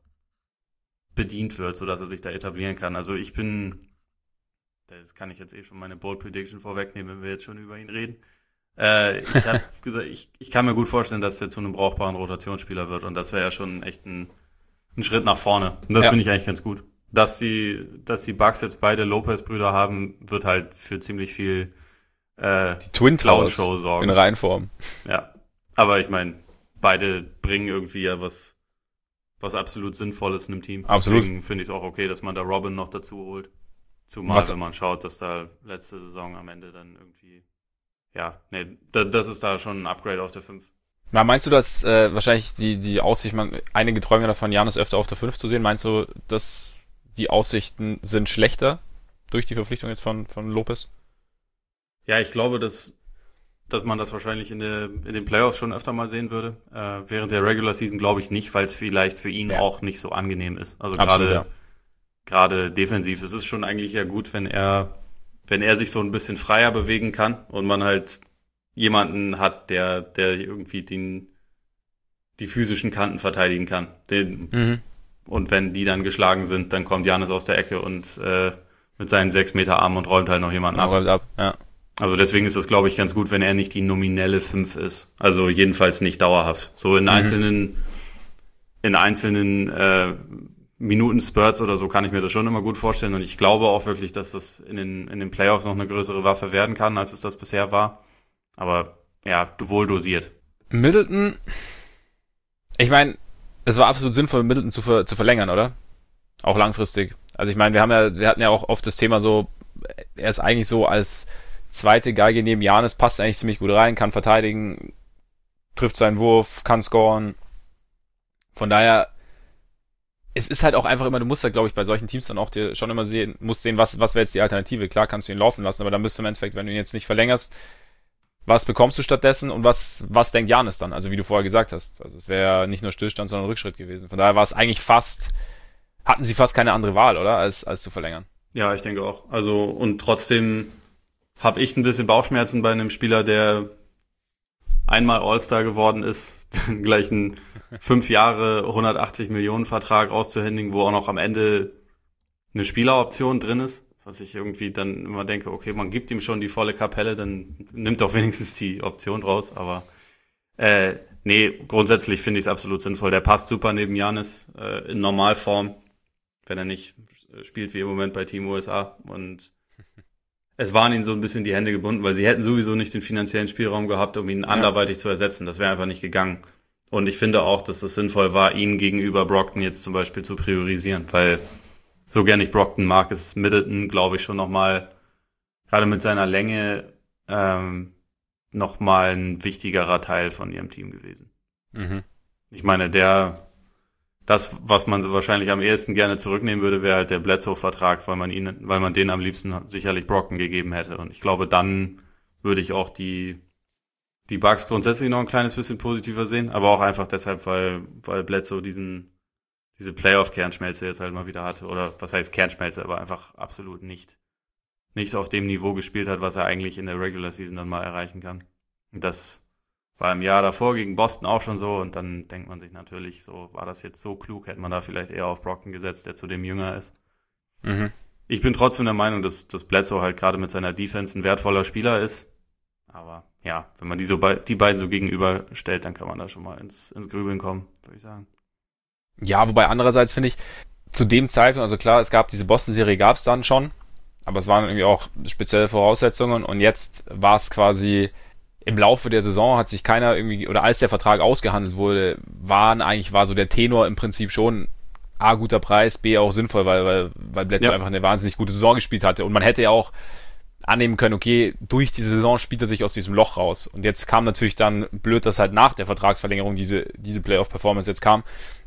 bedient wird, sodass er sich da etablieren kann. Also ich bin, das kann ich jetzt eh schon meine Bold Prediction vorwegnehmen, wenn wir jetzt schon über ihn reden. Äh, ich habe gesagt, ich, ich kann mir gut vorstellen, dass der zu einem brauchbaren Rotationsspieler wird und das wäre ja schon echt ein, ein Schritt nach vorne. Und das ja. finde ich eigentlich ganz gut. Dass die, dass die Bucks jetzt beide Lopez-Brüder haben, wird halt für ziemlich viel äh, die Twin Towers Show sorgen. In Reihenform. Ja, aber ich meine, beide bringen irgendwie ja was, was absolut Sinnvolles in einem Team. Absolut. Deswegen finde ich es auch okay, dass man da Robin noch dazu holt. Zumal, was? Wenn man schaut, dass da letzte Saison am Ende dann irgendwie ja, nee, da, das ist da schon ein Upgrade auf der fünf. Na, meinst du, dass äh, wahrscheinlich die, die Aussicht, man, einige träumen ja davon, Giannis öfter auf der fünf zu sehen, meinst du, dass die Aussichten sind schlechter durch die Verpflichtung jetzt von, von Lopez? Ja, ich glaube, dass, dass man das wahrscheinlich in, der, in den Playoffs schon öfter mal sehen würde. Äh, während der Regular Season glaube ich nicht, weil es vielleicht für ihn ja. auch nicht so angenehm ist. Also gerade ja. gerade defensiv. Es ist schon eigentlich ja gut, wenn er wenn er sich so ein bisschen freier bewegen kann und man halt jemanden hat, der der irgendwie den die physischen Kanten verteidigen kann. Den, mhm. Und wenn die dann geschlagen sind, dann kommt Giannis aus der Ecke und äh, mit seinen sechs Meter Arm und räumt halt noch jemanden ab. Räumt ab. Ja. Also deswegen ist es, glaube ich, ganz gut, wenn er nicht die nominelle fünf ist. Also jedenfalls nicht dauerhaft. So in mhm. einzelnen in einzelnen äh, Minuten-Spurts oder so kann ich mir das schon immer gut vorstellen und ich glaube auch wirklich, dass das in den, in den Playoffs noch eine größere Waffe werden kann, als es das bisher war. Aber ja, wohl dosiert. Middleton, ich meine, es war absolut sinnvoll, Middleton zu, ver, zu verlängern, oder? Auch langfristig. Also ich meine, wir haben ja, wir hatten ja auch oft das Thema so, er ist eigentlich so als zweite Geige neben Giannis, passt eigentlich ziemlich gut rein, kann verteidigen, trifft seinen Wurf, kann scoren. Von daher, es ist halt auch einfach immer, du musst halt, glaube ich, bei solchen Teams dann auch dir schon immer sehen, musst sehen, was, was wäre jetzt die Alternative. Klar kannst du ihn laufen lassen, aber dann bist du im Endeffekt, wenn du ihn jetzt nicht verlängerst, was bekommst du stattdessen und was, was denkt Giannis dann? Also wie du vorher gesagt hast. Also es wäre ja nicht nur Stillstand, sondern Rückschritt gewesen. Von daher war es eigentlich fast, hatten sie fast keine andere Wahl, oder? Als, als zu verlängern. Ja, ich denke auch. Also und trotzdem habe ich ein bisschen Bauchschmerzen bei einem Spieler, der einmal All-Star geworden ist, gleich einen fünf Jahre hundertachtzig Millionen Vertrag auszuhändigen, wo auch noch am Ende eine Spieleroption drin ist, was ich irgendwie dann immer denke, okay, man gibt ihm schon die volle Kapelle, dann nimmt doch wenigstens die Option raus, aber äh, nee, grundsätzlich finde ich es absolut sinnvoll. Der passt super neben Giannis äh, in Normalform, wenn er nicht spielt wie im Moment bei Team U S A. Und es waren ihnen so ein bisschen die Hände gebunden, weil sie hätten sowieso nicht den finanziellen Spielraum gehabt, um ihn ja. anderweitig zu ersetzen. Das wäre einfach nicht gegangen. Und ich finde auch, dass es sinnvoll war, ihn gegenüber Brockton jetzt zum Beispiel zu priorisieren, weil so gern ich Brockton mag, ist Middleton, glaube ich, schon nochmal, gerade mit seiner Länge, ähm, nochmal ein wichtigerer Teil von ihrem Team gewesen. Mhm. Ich meine, der, das, was man so wahrscheinlich am ehesten gerne zurücknehmen würde, wäre halt der Bledsoe-Vertrag, weil man ihn, weil man den am liebsten sicherlich Brockton gegeben hätte. Und ich glaube, dann würde ich auch die, die Bucks grundsätzlich noch ein kleines bisschen positiver sehen, aber auch einfach deshalb, weil, weil Bledsoe diesen, diese Playoff-Kernschmelze jetzt halt mal wieder hatte. Oder was heißt Kernschmelze, aber einfach absolut nicht. nicht auf dem Niveau gespielt hat, was er eigentlich in der Regular Season dann mal erreichen kann. Und das war im Jahr davor gegen Boston auch schon so, und dann denkt man sich natürlich so, war das jetzt so klug, hätte man da vielleicht eher auf Brockton gesetzt, der zudem jünger ist. Mhm. Ich bin trotzdem der Meinung, dass, dass Bledsoe halt gerade mit seiner Defense ein wertvoller Spieler ist. Aber ja, wenn man die, so be- die beiden so gegenüberstellt, dann kann man da schon mal ins, ins Grübeln kommen, würde ich sagen. Ja, wobei andererseits finde ich, zu dem Zeitpunkt, also klar, es gab diese Boston-Serie, gab es dann schon, aber es waren irgendwie auch spezielle Voraussetzungen, und jetzt war es quasi im Laufe der Saison hat sich keiner irgendwie, oder als der Vertrag ausgehandelt wurde, waren eigentlich, war so der Tenor im Prinzip schon A, guter Preis, B, auch sinnvoll, weil, weil, weil Bledsoe ja. einfach eine wahnsinnig gute Saison gespielt hatte, und man hätte ja auch annehmen können, okay, durch diese Saison spielt er sich aus diesem Loch raus, und jetzt kam natürlich dann blöd, dass halt nach der Vertragsverlängerung diese, diese Playoff-Performance jetzt kam.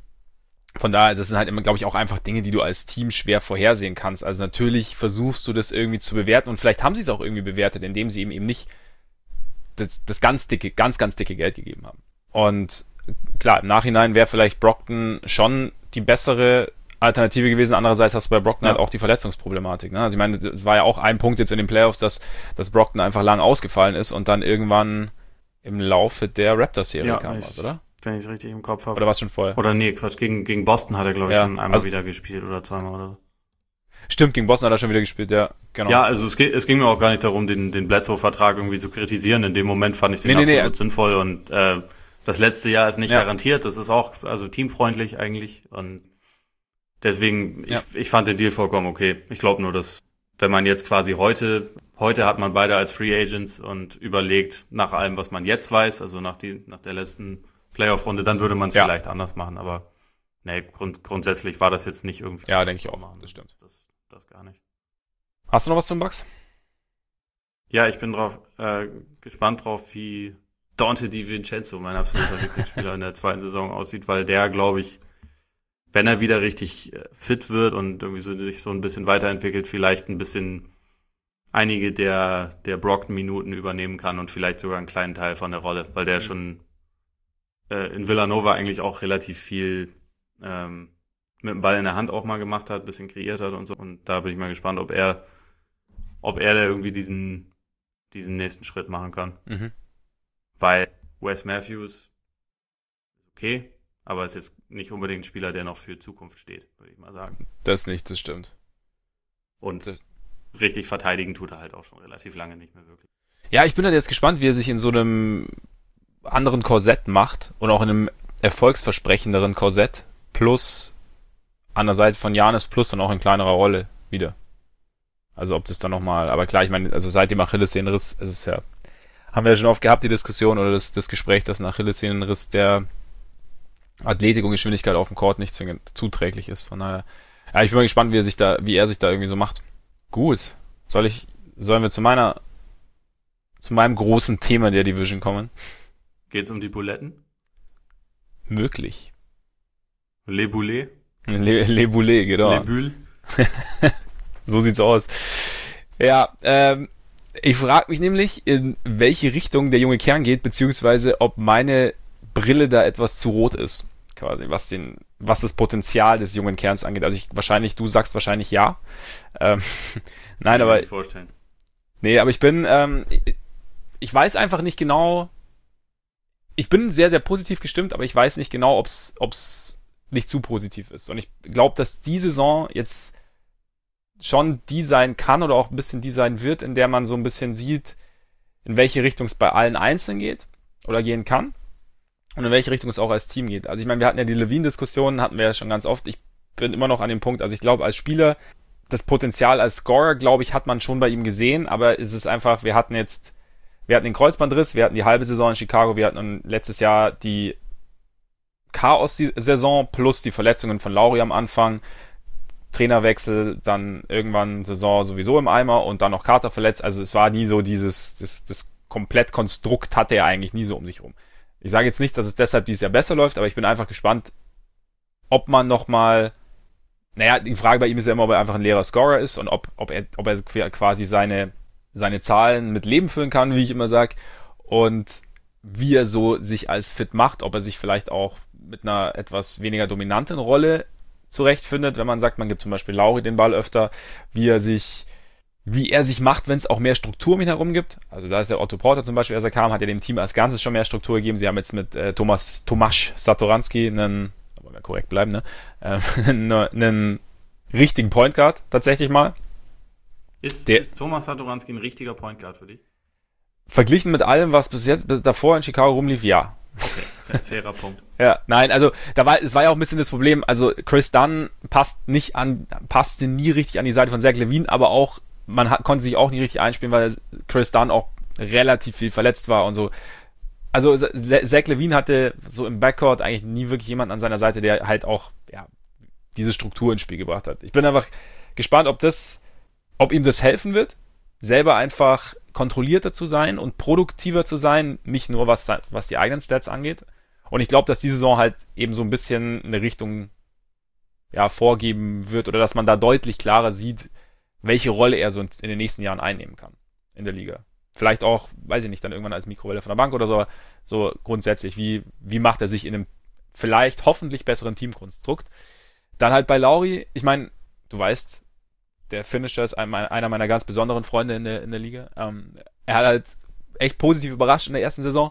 Von daher, das sind halt immer, glaube ich, auch einfach Dinge, die du als Team schwer vorhersehen kannst. Also natürlich versuchst du das irgendwie zu bewerten, und vielleicht haben sie es auch irgendwie bewertet, indem sie ihm eben nicht das, das ganz dicke, ganz, ganz dicke Geld gegeben haben. Und klar, im Nachhinein wäre vielleicht Brockton schon die bessere Alternative gewesen. Andererseits hast du bei Brockton ja. halt auch die Verletzungsproblematik. Ne? Also ich meine, es war ja auch ein Punkt jetzt in den Playoffs, dass, dass Brockton einfach lang ausgefallen ist und dann irgendwann im Laufe der Raptors-Serie ja, kam, was, oder? Wenn ich es richtig im Kopf habe. Oder war es schon vorher? Oder nee, Quatsch, gegen, gegen Boston hat er, glaube ich, ja, schon einmal also, wieder gespielt oder zweimal oder so. Stimmt, gegen Boston hat er schon wieder gespielt, ja, genau. Ja, also es, es ging mir auch gar nicht darum, den, den Bledsoe-Vertrag irgendwie zu kritisieren. In dem Moment fand ich den nee, absolut nee, nee. sinnvoll, und äh, das letzte Jahr ist nicht ja. garantiert. Das ist auch also teamfreundlich eigentlich, und deswegen, ja. ich, ich fand den Deal vollkommen okay. Ich glaube nur, dass wenn man jetzt quasi heute, heute hat man beide als Free Agents und überlegt nach allem, was man jetzt weiß, also nach, die, nach der letzten Playoff-Runde, dann würde man es ja. vielleicht anders machen, aber nee, grund, grundsätzlich war das jetzt nicht irgendwie. Ja, denke ich auch, machen. Das stimmt. Das, das gar nicht. Hast du noch was zum Bucks? Ja, ich bin drauf, äh, gespannt drauf, wie Dante DiVincenzo, mein absoluter Lieblingsspieler in der zweiten Saison aussieht, weil der, glaube ich, wenn er wieder richtig fit wird und irgendwie so, sich so ein bisschen weiterentwickelt, vielleicht ein bisschen einige der, der Brockton-Minuten übernehmen kann und vielleicht sogar einen kleinen Teil von der Rolle, weil der mhm. schon äh, in Villanova eigentlich auch relativ viel ähm, mit dem Ball in der Hand auch mal gemacht hat, ein bisschen kreiert hat und so. Und da bin ich mal gespannt, ob er, ob er da irgendwie diesen, diesen nächsten Schritt machen kann. Mhm. Weil Wes Matthews ist okay, aber ist jetzt nicht unbedingt ein Spieler, der noch für Zukunft steht, würde ich mal sagen. Das nicht, das stimmt. Und das richtig verteidigen tut er halt auch schon relativ lange nicht mehr wirklich. Ja, ich bin halt jetzt gespannt, wie er sich in so einem anderen Korsett macht und auch in einem erfolgsversprechenderen Korsett plus an der Seite von Giannis plus dann auch in kleinerer Rolle wieder. Also ob das dann nochmal, aber klar, ich meine, also seit dem Achillessehnenriss ist es ja, haben wir ja schon oft gehabt, die Diskussion oder das, das Gespräch, dass ein Achillessehnenriss der Athletik und Geschwindigkeit auf dem Court nicht zwingend zuträglich ist. Von daher, ja, ich bin mal gespannt, wie er sich da, wie er sich da irgendwie so macht. Gut. Soll ich, sollen wir zu meiner, zu meinem großen Thema der Division kommen? Geht's um die Buletten? Möglich. Les Boulets? Le, Les Boulets, genau. Les Bulles? So sieht's aus. Ja, ähm, ich frage mich nämlich, in welche Richtung der junge Kern geht, beziehungsweise ob meine Brille da etwas zu rot ist, quasi, was den, was das Potenzial des jungen Kerns angeht. Also ich wahrscheinlich, du sagst wahrscheinlich ja. Ähm, nein, aber. Ich vorstellen. Nee, aber ich bin, ähm, ich weiß einfach nicht genau. Ich bin sehr, sehr positiv gestimmt, aber ich weiß nicht genau, ob's, ob's nicht zu positiv ist. Und ich glaube, dass die Saison jetzt schon die sein kann oder auch ein bisschen die sein wird, in der man so ein bisschen sieht, in welche Richtung es bei allen Einzelnen geht oder gehen kann. und in welche Richtung es auch als Team geht. Also ich meine, wir hatten ja die Levine-Diskussion, hatten wir ja schon ganz oft. Ich bin immer noch an dem Punkt, also ich glaube, als Spieler, das Potenzial als Scorer, glaube ich, hat man schon bei ihm gesehen, aber es ist einfach, wir hatten jetzt, wir hatten den Kreuzbandriss, wir hatten die halbe Saison in Chicago, wir hatten letztes Jahr die Chaos-Saison plus die Verletzungen von Lauri am Anfang, Trainerwechsel, dann irgendwann Saison sowieso im Eimer und dann noch Carter verletzt. Also es war nie so dieses, das, das Komplettkonstrukt hatte er eigentlich nie so um sich rum. Ich sage jetzt nicht, dass es deshalb dieses Jahr besser läuft, aber ich bin einfach gespannt, ob man nochmal, naja, die Frage bei ihm ist ja immer, ob er einfach ein leerer Scorer ist und ob, ob er, ob er quasi seine, seine Zahlen mit Leben füllen kann, wie ich immer sage, und wie er so sich als fit macht, ob er sich vielleicht auch mit einer etwas weniger dominanten Rolle zurechtfindet, wenn man sagt, man gibt zum Beispiel Lauri den Ball öfter, wie er sich, wie er sich macht, wenn es auch mehr Struktur um ihn herum gibt. Also da ist der Otto Porter zum Beispiel, als er kam, hat er dem Team als Ganzes schon mehr Struktur gegeben. Sie haben jetzt mit äh, Thomas Tomasz Satoranski einen, aber wir korrekt bleiben, ne, äh, einen, einen richtigen Point Guard tatsächlich mal. Ist, der, ist Thomas Satoranski ein richtiger Point Guard für dich? Verglichen mit allem, was bis jetzt bis davor in Chicago rumlief, ja. Okay, fairer Punkt. Ja, nein, also da war, es war ja auch ein bisschen das Problem, also Chris Dunn passt nicht an, passte nie richtig an die Seite von Zach LaVine, aber auch, man hat, konnte sich auch nie richtig einspielen, weil Chris Dunn auch relativ viel verletzt war und so. Also Zach LaVine hatte so im Backcourt eigentlich nie wirklich jemanden an seiner Seite, der halt auch, ja, diese Struktur ins Spiel gebracht hat. Ich bin einfach gespannt, ob das, ob ihm das helfen wird, selber einfach kontrollierter zu sein und produktiver zu sein, nicht nur was, was die eigenen Stats angeht. Und ich glaube, dass die Saison halt eben so ein bisschen eine Richtung, ja, vorgeben wird oder dass man da deutlich klarer sieht, welche Rolle er so in, in den nächsten Jahren einnehmen kann in der Liga. Vielleicht auch, weiß ich nicht, dann irgendwann als Mikrowelle von der Bank oder so, so grundsätzlich, wie, wie macht er sich in einem vielleicht hoffentlich besseren Teamkonstrukt. Dann halt bei Lauri, ich meine, du weißt, der Finisher ist einer meiner ganz besonderen Freunde in der, in der Liga. Ähm, er hat halt echt positiv überrascht in der ersten Saison.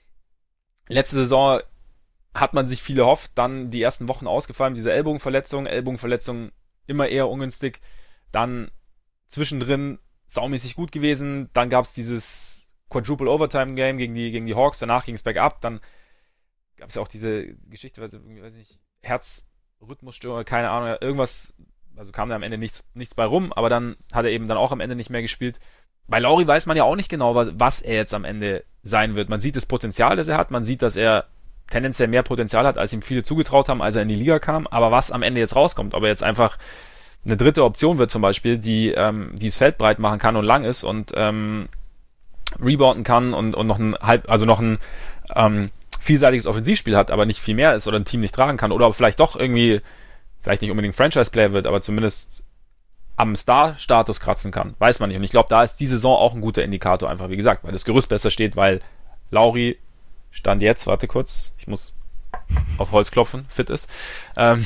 Letzte Saison hat man sich viel erhofft, dann die ersten Wochen ausgefallen, diese Ellbogenverletzung, Ellbogenverletzung immer eher ungünstig. Dann zwischendrin saumäßig gut gewesen. Dann gab es dieses Quadruple Overtime Game gegen die, gegen die Hawks. Danach ging es bergab. Dann gab es ja auch diese Geschichte, weiß ich nicht, Herzrhythmusstörung, keine Ahnung, irgendwas. Also kam da am Ende nichts, nichts bei rum, aber dann hat er eben dann auch am Ende nicht mehr gespielt. Bei Lauri weiß man ja auch nicht genau, was er jetzt am Ende sein wird. Man sieht das Potenzial, das er hat, man sieht, dass er tendenziell mehr Potenzial hat, als ihm viele zugetraut haben, als er in die Liga kam, aber was am Ende jetzt rauskommt, ob er jetzt einfach eine dritte Option wird zum Beispiel, die, ähm, die das Feld breit machen kann und lang ist und ähm, rebounden kann und, und noch ein halb, also noch ein ähm, vielseitiges Offensivspiel hat, aber nicht viel mehr ist oder ein Team nicht tragen kann oder vielleicht doch irgendwie vielleicht nicht unbedingt Franchise-Player wird, aber zumindest am Star-Status kratzen kann. Weiß man nicht. Und ich glaube, da ist die Saison auch ein guter Indikator einfach, wie gesagt, weil das Gerüst besser steht, weil Lauri Stand jetzt, warte kurz, ich muss auf Holz klopfen, fit ist. Ähm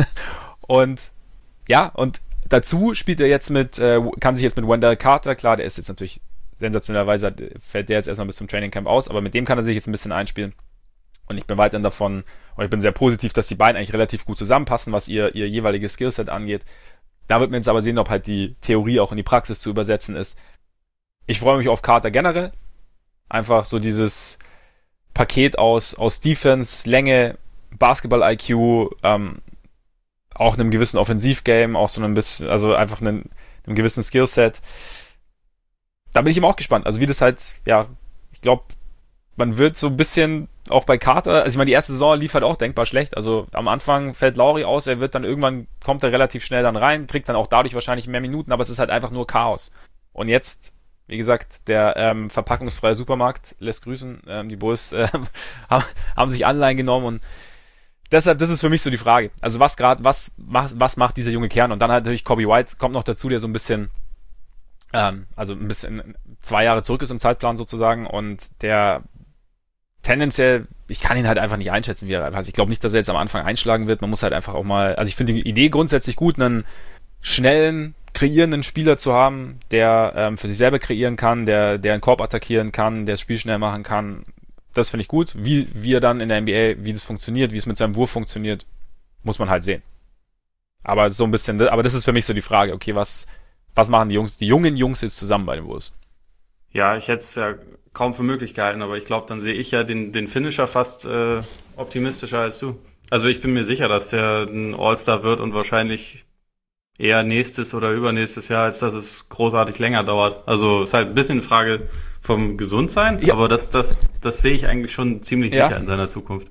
und ja, und dazu spielt er jetzt mit, äh, kann sich jetzt mit Wendell Carter, klar, der ist jetzt natürlich sensationellerweise, fällt der jetzt erstmal bis zum Trainingcamp aus, aber mit dem kann er sich jetzt ein bisschen einspielen. Und ich bin weiterhin davon, und ich bin sehr positiv, dass die beiden eigentlich relativ gut zusammenpassen, was ihr, ihr jeweiliges Skillset angeht. Da wird man jetzt aber sehen, ob halt die Theorie auch in die Praxis zu übersetzen ist. Ich freue mich auf Carter generell. Einfach so dieses Paket aus, aus Defense, Länge, Basketball-I Q, ähm, auch einem gewissen Offensivgame, auch so ein bisschen, also einfach einem, einem gewissen Skillset. Da bin ich immer auch gespannt. Also wie das halt, ja, ich glaube, man wird so ein bisschen auch bei Carter, also ich meine, die erste Saison lief halt auch denkbar schlecht. Also am Anfang fällt Lauri aus, er wird dann irgendwann, kommt er relativ schnell dann rein, kriegt dann auch dadurch wahrscheinlich mehr Minuten, aber es ist halt einfach nur Chaos. Und jetzt, wie gesagt, der ähm, verpackungsfreie Supermarkt lässt grüßen. Ähm, die Bulls äh, haben, haben sich Anleihen genommen und deshalb, das ist für mich so die Frage. Also was gerade, was macht, was macht dieser junge Kern? Und dann halt natürlich Kobe White kommt noch dazu, der so ein bisschen, ähm, also ein bisschen zwei Jahre zurück ist im Zeitplan sozusagen und der tendenziell, ich kann ihn halt einfach nicht einschätzen, wie er, also ich glaube nicht, dass er jetzt am Anfang einschlagen wird. Man muss halt einfach auch mal, also ich finde die Idee grundsätzlich gut, einen schnellen, kreierenden Spieler zu haben, der ähm, für sich selber kreieren kann, der, der einen Korb attackieren kann, der das Spiel schnell machen kann. Das finde ich gut. Wie, wie er dann in der N B A, wie das funktioniert, wie es mit seinem Wurf funktioniert, muss man halt sehen. Aber so ein bisschen, aber das ist für mich so die Frage, okay, was, was machen die Jungs, die jungen Jungs jetzt zusammen bei den Bulls? Ja, ich hätte es ja kaum für möglich gehalten, aber ich glaube, dann sehe ich ja den, den Finisher fast äh, optimistischer als du. Also ich bin mir sicher, dass der ein All-Star wird und wahrscheinlich eher nächstes oder übernächstes Jahr, als dass es großartig länger dauert. Also ist halt ein bisschen eine Frage vom Gesundsein, ja. aber das, das, das sehe ich eigentlich schon ziemlich sicher ja. in seiner Zukunft.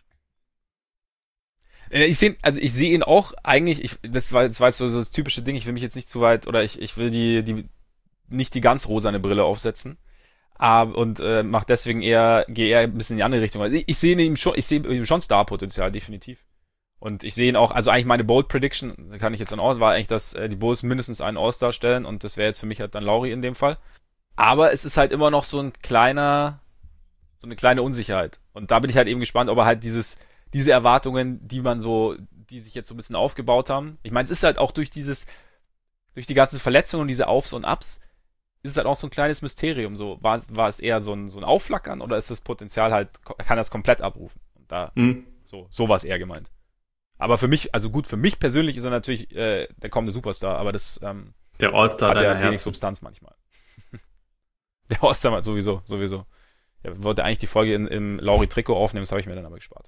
Ich sehe, also ich sehe ihn auch eigentlich, ich, das war, das war jetzt so, so das typische Ding, ich will mich jetzt nicht zu weit, oder ich, ich will die, die, nicht die ganz rosane Brille aufsetzen. Aber, und äh, mache deswegen eher, gehe eher ein bisschen in die andere Richtung. Also ich, ich sehe ihm schon, ich sehe ihm schon Star-Potenzial, definitiv. Und ich sehe ihn auch, also eigentlich meine Bold Prediction, da kann ich jetzt dann auch, war eigentlich, dass äh, die Bulls mindestens einen All-Star stellen und das wäre jetzt für mich halt dann Lauri in dem Fall. Aber es ist halt immer noch so ein kleiner, so eine kleine Unsicherheit. Und da bin ich halt eben gespannt, ob er halt dieses, diese Erwartungen, die man so, die sich jetzt so ein bisschen aufgebaut haben. Ich meine, es ist halt auch durch dieses, durch die ganzen Verletzungen und diese Aufs und Ups, ist es halt auch so ein kleines Mysterium. So, war, war es eher so ein, so ein Aufflackern oder ist das Potenzial halt, kann das komplett abrufen? Und da, mhm. so, so war es eher gemeint. Aber für mich, also gut, für mich persönlich ist er natürlich äh, der kommende Superstar, aber das ähm, der All-Star hat ja wenig Herzen. Substanz manchmal. Der All-Star sowieso, sowieso. Ja, wollte eigentlich die Folge in, im Lauri-Trikot aufnehmen, das habe ich mir dann aber gespart.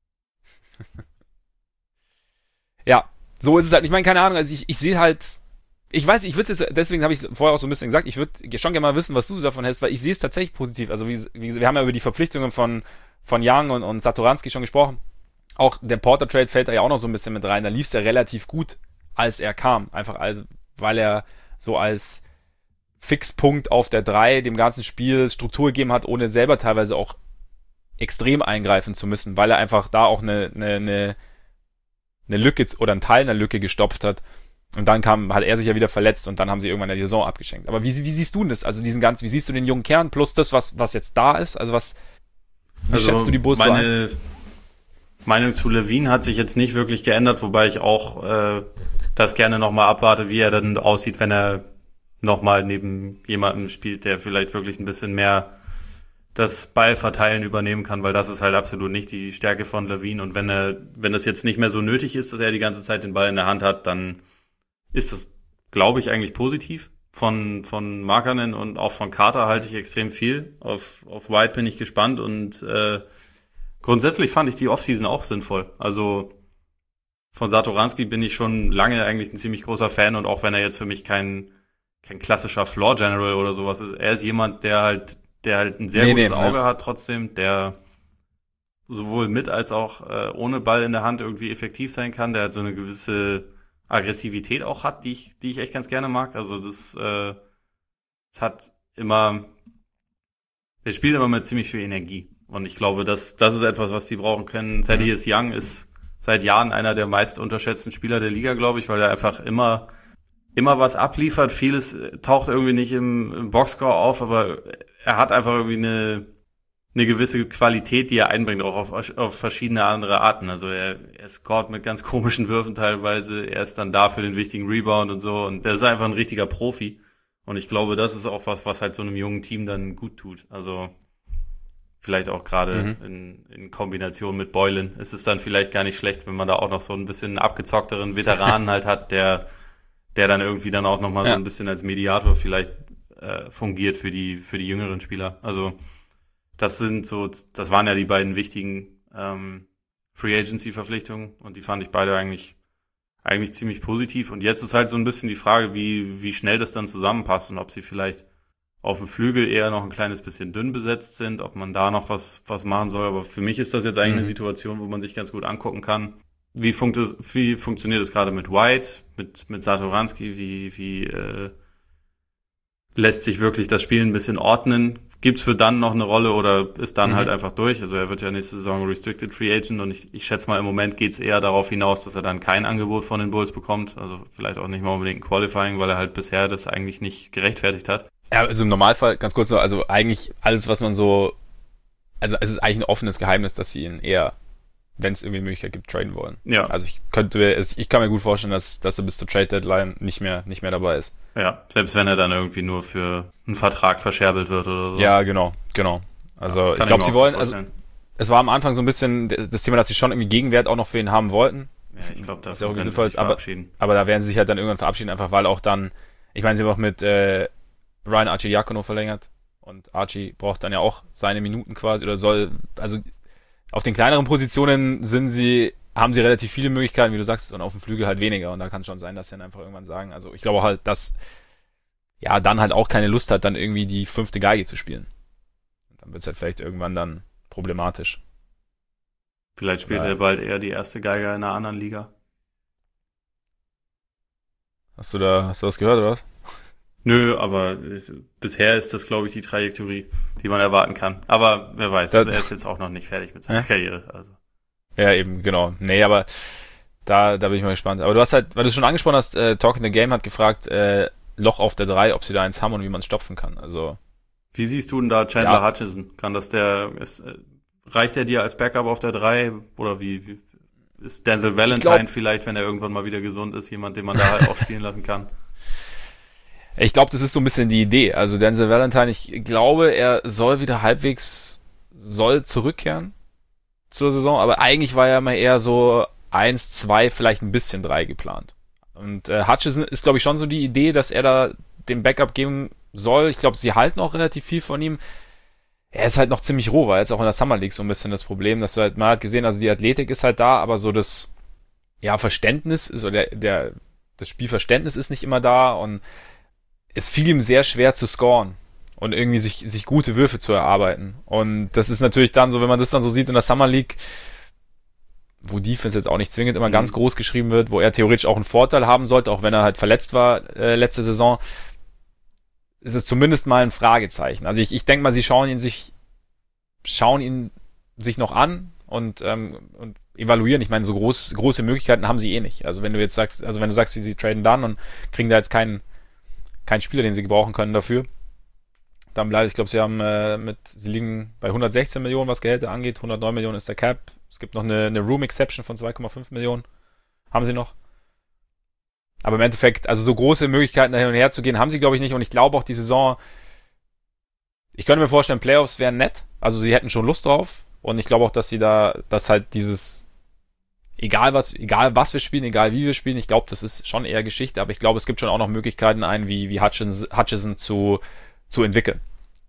Ja, so ist es halt. Ich meine, keine Ahnung, also ich, ich sehe halt, ich weiß, ich würde es jetzt, deswegen habe ich es vorher auch so ein bisschen gesagt, ich würde schon gerne mal wissen, was du so davon hältst, weil ich sehe es tatsächlich positiv. Also wie, wie, wir haben ja über die Verpflichtungen von, von Young und, und Satoranski schon gesprochen. Auch der Porter-Trade fällt da ja auch noch so ein bisschen mit rein. Da lief es ja relativ gut, als er kam. Einfach als, weil er so als Fixpunkt auf der drei dem ganzen Spiel Struktur gegeben hat, ohne selber teilweise auch extrem eingreifen zu müssen, weil er einfach da auch eine, eine, eine, eine Lücke oder einen Teil einer Lücke gestopft hat. Und dann kam, hat er sich ja wieder verletzt und dann haben sie irgendwann die Saison abgeschenkt. Aber wie, wie siehst du das? Also diesen ganzen, wie siehst du den jungen Kern plus das, was, was jetzt da ist? Also was, wie also schätzt du die Bulls meine so ein? Meinung zu LaVine hat sich jetzt nicht wirklich geändert, wobei ich auch äh, das gerne nochmal abwarte, wie er dann aussieht, wenn er nochmal neben jemandem spielt, der vielleicht wirklich ein bisschen mehr das Ballverteilen übernehmen kann, weil das ist halt absolut nicht die Stärke von LaVine. Und wenn er, wenn das jetzt nicht mehr so nötig ist, dass er die ganze Zeit den Ball in der Hand hat, dann ist das, glaube ich, eigentlich positiv. Von von Markkanen und auch von Carter halte ich extrem viel. Auf auf White bin ich gespannt und äh, grundsätzlich fand ich die Offseason auch sinnvoll. Also von Satoranski bin ich schon lange eigentlich ein ziemlich großer Fan und auch wenn er jetzt für mich kein kein klassischer Floor General oder sowas ist, er ist jemand, der halt der halt ein sehr nee, gutes nee, Auge ja. hat trotzdem, der sowohl mit als auch äh, ohne Ball in der Hand irgendwie effektiv sein kann, der halt so eine gewisse Aggressivität auch hat, die ich die ich echt ganz gerne mag. Also das äh, es hat immer er spielt immer mit ziemlich viel Energie. Und ich glaube, das, das ist etwas, was die brauchen können. Thaddeus mhm. Young ist seit Jahren einer der meist unterschätzten Spieler der Liga, glaube ich, weil er einfach immer, immer was abliefert. Vieles taucht irgendwie nicht im, im Boxscore auf, aber er hat einfach irgendwie eine, eine gewisse Qualität, die er einbringt, auch auf, auf verschiedene andere Arten. Also er, er scoret mit ganz komischen Würfen teilweise. Er ist dann da für den wichtigen Rebound und so. Und der ist einfach ein richtiger Profi. Und ich glaube, das ist auch was, was halt so einem jungen Team dann gut tut. Also, vielleicht auch gerade mhm. in, in Kombination mit Boylen ist es dann vielleicht gar nicht schlecht, wenn man da auch noch so ein bisschen abgezockteren Veteranen halt hat, der der dann irgendwie dann auch nochmal ja. so ein bisschen als Mediator vielleicht äh, fungiert für die für die jüngeren Spieler. Also das sind so, das waren ja die beiden wichtigen ähm, Free Agency Verpflichtungen und die fand ich beide eigentlich eigentlich ziemlich positiv. Und jetzt ist halt so ein bisschen die Frage, wie wie schnell das dann zusammenpasst und ob sie vielleicht auf dem Flügel eher noch ein kleines bisschen dünn besetzt sind, ob man da noch was was machen soll. Aber für mich ist das jetzt eigentlich mhm. eine Situation, wo man sich ganz gut angucken kann. Wie, funkt, wie funktioniert es gerade mit White, mit mit Satoranski? Wie wie äh, lässt sich wirklich das Spiel ein bisschen ordnen? Gibt's für dann noch eine Rolle oder ist dann mhm. halt einfach durch? Also er wird ja nächste Saison Restricted Free Agent und ich, ich schätze mal, im Moment geht's eher darauf hinaus, dass er dann kein Angebot von den Bulls bekommt. Also vielleicht auch nicht mal unbedingt ein Qualifying, weil er halt bisher das eigentlich nicht gerechtfertigt hat. Ja, also im Normalfall, ganz kurz nur, also eigentlich alles, was man so, also es ist eigentlich ein offenes Geheimnis, dass sie ihn eher, wenn es irgendwie Möglichkeit gibt, traden wollen. Ja. Also ich könnte, ich kann mir gut vorstellen, dass, dass er bis zur Trade-Deadline nicht mehr, nicht mehr dabei ist. Ja, selbst wenn er dann irgendwie nur für einen Vertrag verscherbelt wird oder so. Ja, genau, genau. Also ja, ich glaube, sie wollen, also es war am Anfang so ein bisschen das Thema, dass sie schon irgendwie Gegenwert auch noch für ihn haben wollten. Ja, ich glaube, das auch sinnvoll ist, aber, aber da werden sie sich halt dann irgendwann verabschieden, einfach weil auch dann, ich meine, sie haben auch mit, äh, Ryan Arcidiacono verlängert und Archie braucht dann ja auch seine Minuten quasi oder soll, also auf den kleineren Positionen sind sie, haben sie relativ viele Möglichkeiten, wie du sagst, und auf dem Flügel halt weniger und da kann es schon sein, dass sie dann einfach irgendwann sagen, also ich glaube halt, dass ja dann halt auch keine Lust hat, dann irgendwie die fünfte Geige zu spielen. Und dann wird es halt vielleicht irgendwann dann problematisch. Vielleicht spielt ja. er bald eher die erste Geige in einer anderen Liga. Hast du da, hast du das gehört, oder was? Nö, aber bisher ist das, glaube ich, die Trajektorie, die man erwarten kann. Aber wer weiß, das, er ist jetzt auch noch nicht fertig mit seiner ja? Karriere. Also. Ja, eben, genau. Nee, aber da, da bin ich mal gespannt. Aber du hast halt, weil du es schon angesprochen hast, äh, Talk in the Game hat gefragt, äh, Loch auf der drei, ob sie da eins haben und wie man es stopfen kann. Also. Wie siehst du denn da Chandler ja. Hutchison? Kann das der, ist, reicht er dir als Backup auf der drei? Oder wie, wie ist Denzel Valentine glaub, vielleicht, wenn er irgendwann mal wieder gesund ist, jemand, den man da halt auch spielen lassen kann? Ich glaube, das ist so ein bisschen die Idee. Also Denzel Valentine, ich glaube, er soll wieder halbwegs, soll zurückkehren zur Saison, aber eigentlich war ja mal eher so eins, zwei, vielleicht ein bisschen drei geplant. Und äh, Hutchison ist, glaube ich, schon so die Idee, dass er da den Backup geben soll. Ich glaube, sie halten auch relativ viel von ihm. Er ist halt noch ziemlich roh, weil jetzt auch in der Summer League so ein bisschen das Problem, dass du halt, man hat gesehen, also die Athletik ist halt da, aber so das, ja, Verständnis ist, oder der, der, das Spielverständnis ist nicht immer da und es fiel ihm sehr schwer zu scoren und irgendwie sich, sich gute Würfe zu erarbeiten. Und das ist natürlich dann so, wenn man das dann so sieht in der Summer League, wo Defense jetzt auch nicht zwingend immer mhm. ganz groß geschrieben wird, wo er theoretisch auch einen Vorteil haben sollte, auch wenn er halt verletzt war äh, letzte Saison, ist es zumindest mal ein Fragezeichen. Also ich, ich denke mal, sie schauen ihn sich, schauen ihn sich noch an und, ähm, und evaluieren. Ich meine, so groß, große Möglichkeiten haben sie eh nicht. Also wenn du jetzt sagst, also wenn du sagst, sie, sie traden dann und kriegen da jetzt keinen, keinen Spieler, den sie gebrauchen können dafür, dann bleibt, ich glaube, sie haben äh, mit, sie liegen bei hundertsechzehn Millionen, was Gehälter angeht, hundertneun Millionen ist der Cap. Es gibt noch eine, eine Room Exception von zwei Komma fünf Millionen. Haben sie noch. Aber im Endeffekt, also so große Möglichkeiten da hin und her zu gehen, haben sie, glaube ich, nicht. Und ich glaube auch, die Saison, ich könnte mir vorstellen, Playoffs wären nett. Also sie hätten schon Lust drauf. Und ich glaube auch, dass sie da, dass halt dieses, egal was, egal was wir spielen, egal wie wir spielen, ich glaube, das ist schon eher Geschichte. Aber ich glaube, es gibt schon auch noch Möglichkeiten, einen wie, wie Hutchison, Hutchison zu, zu entwickeln.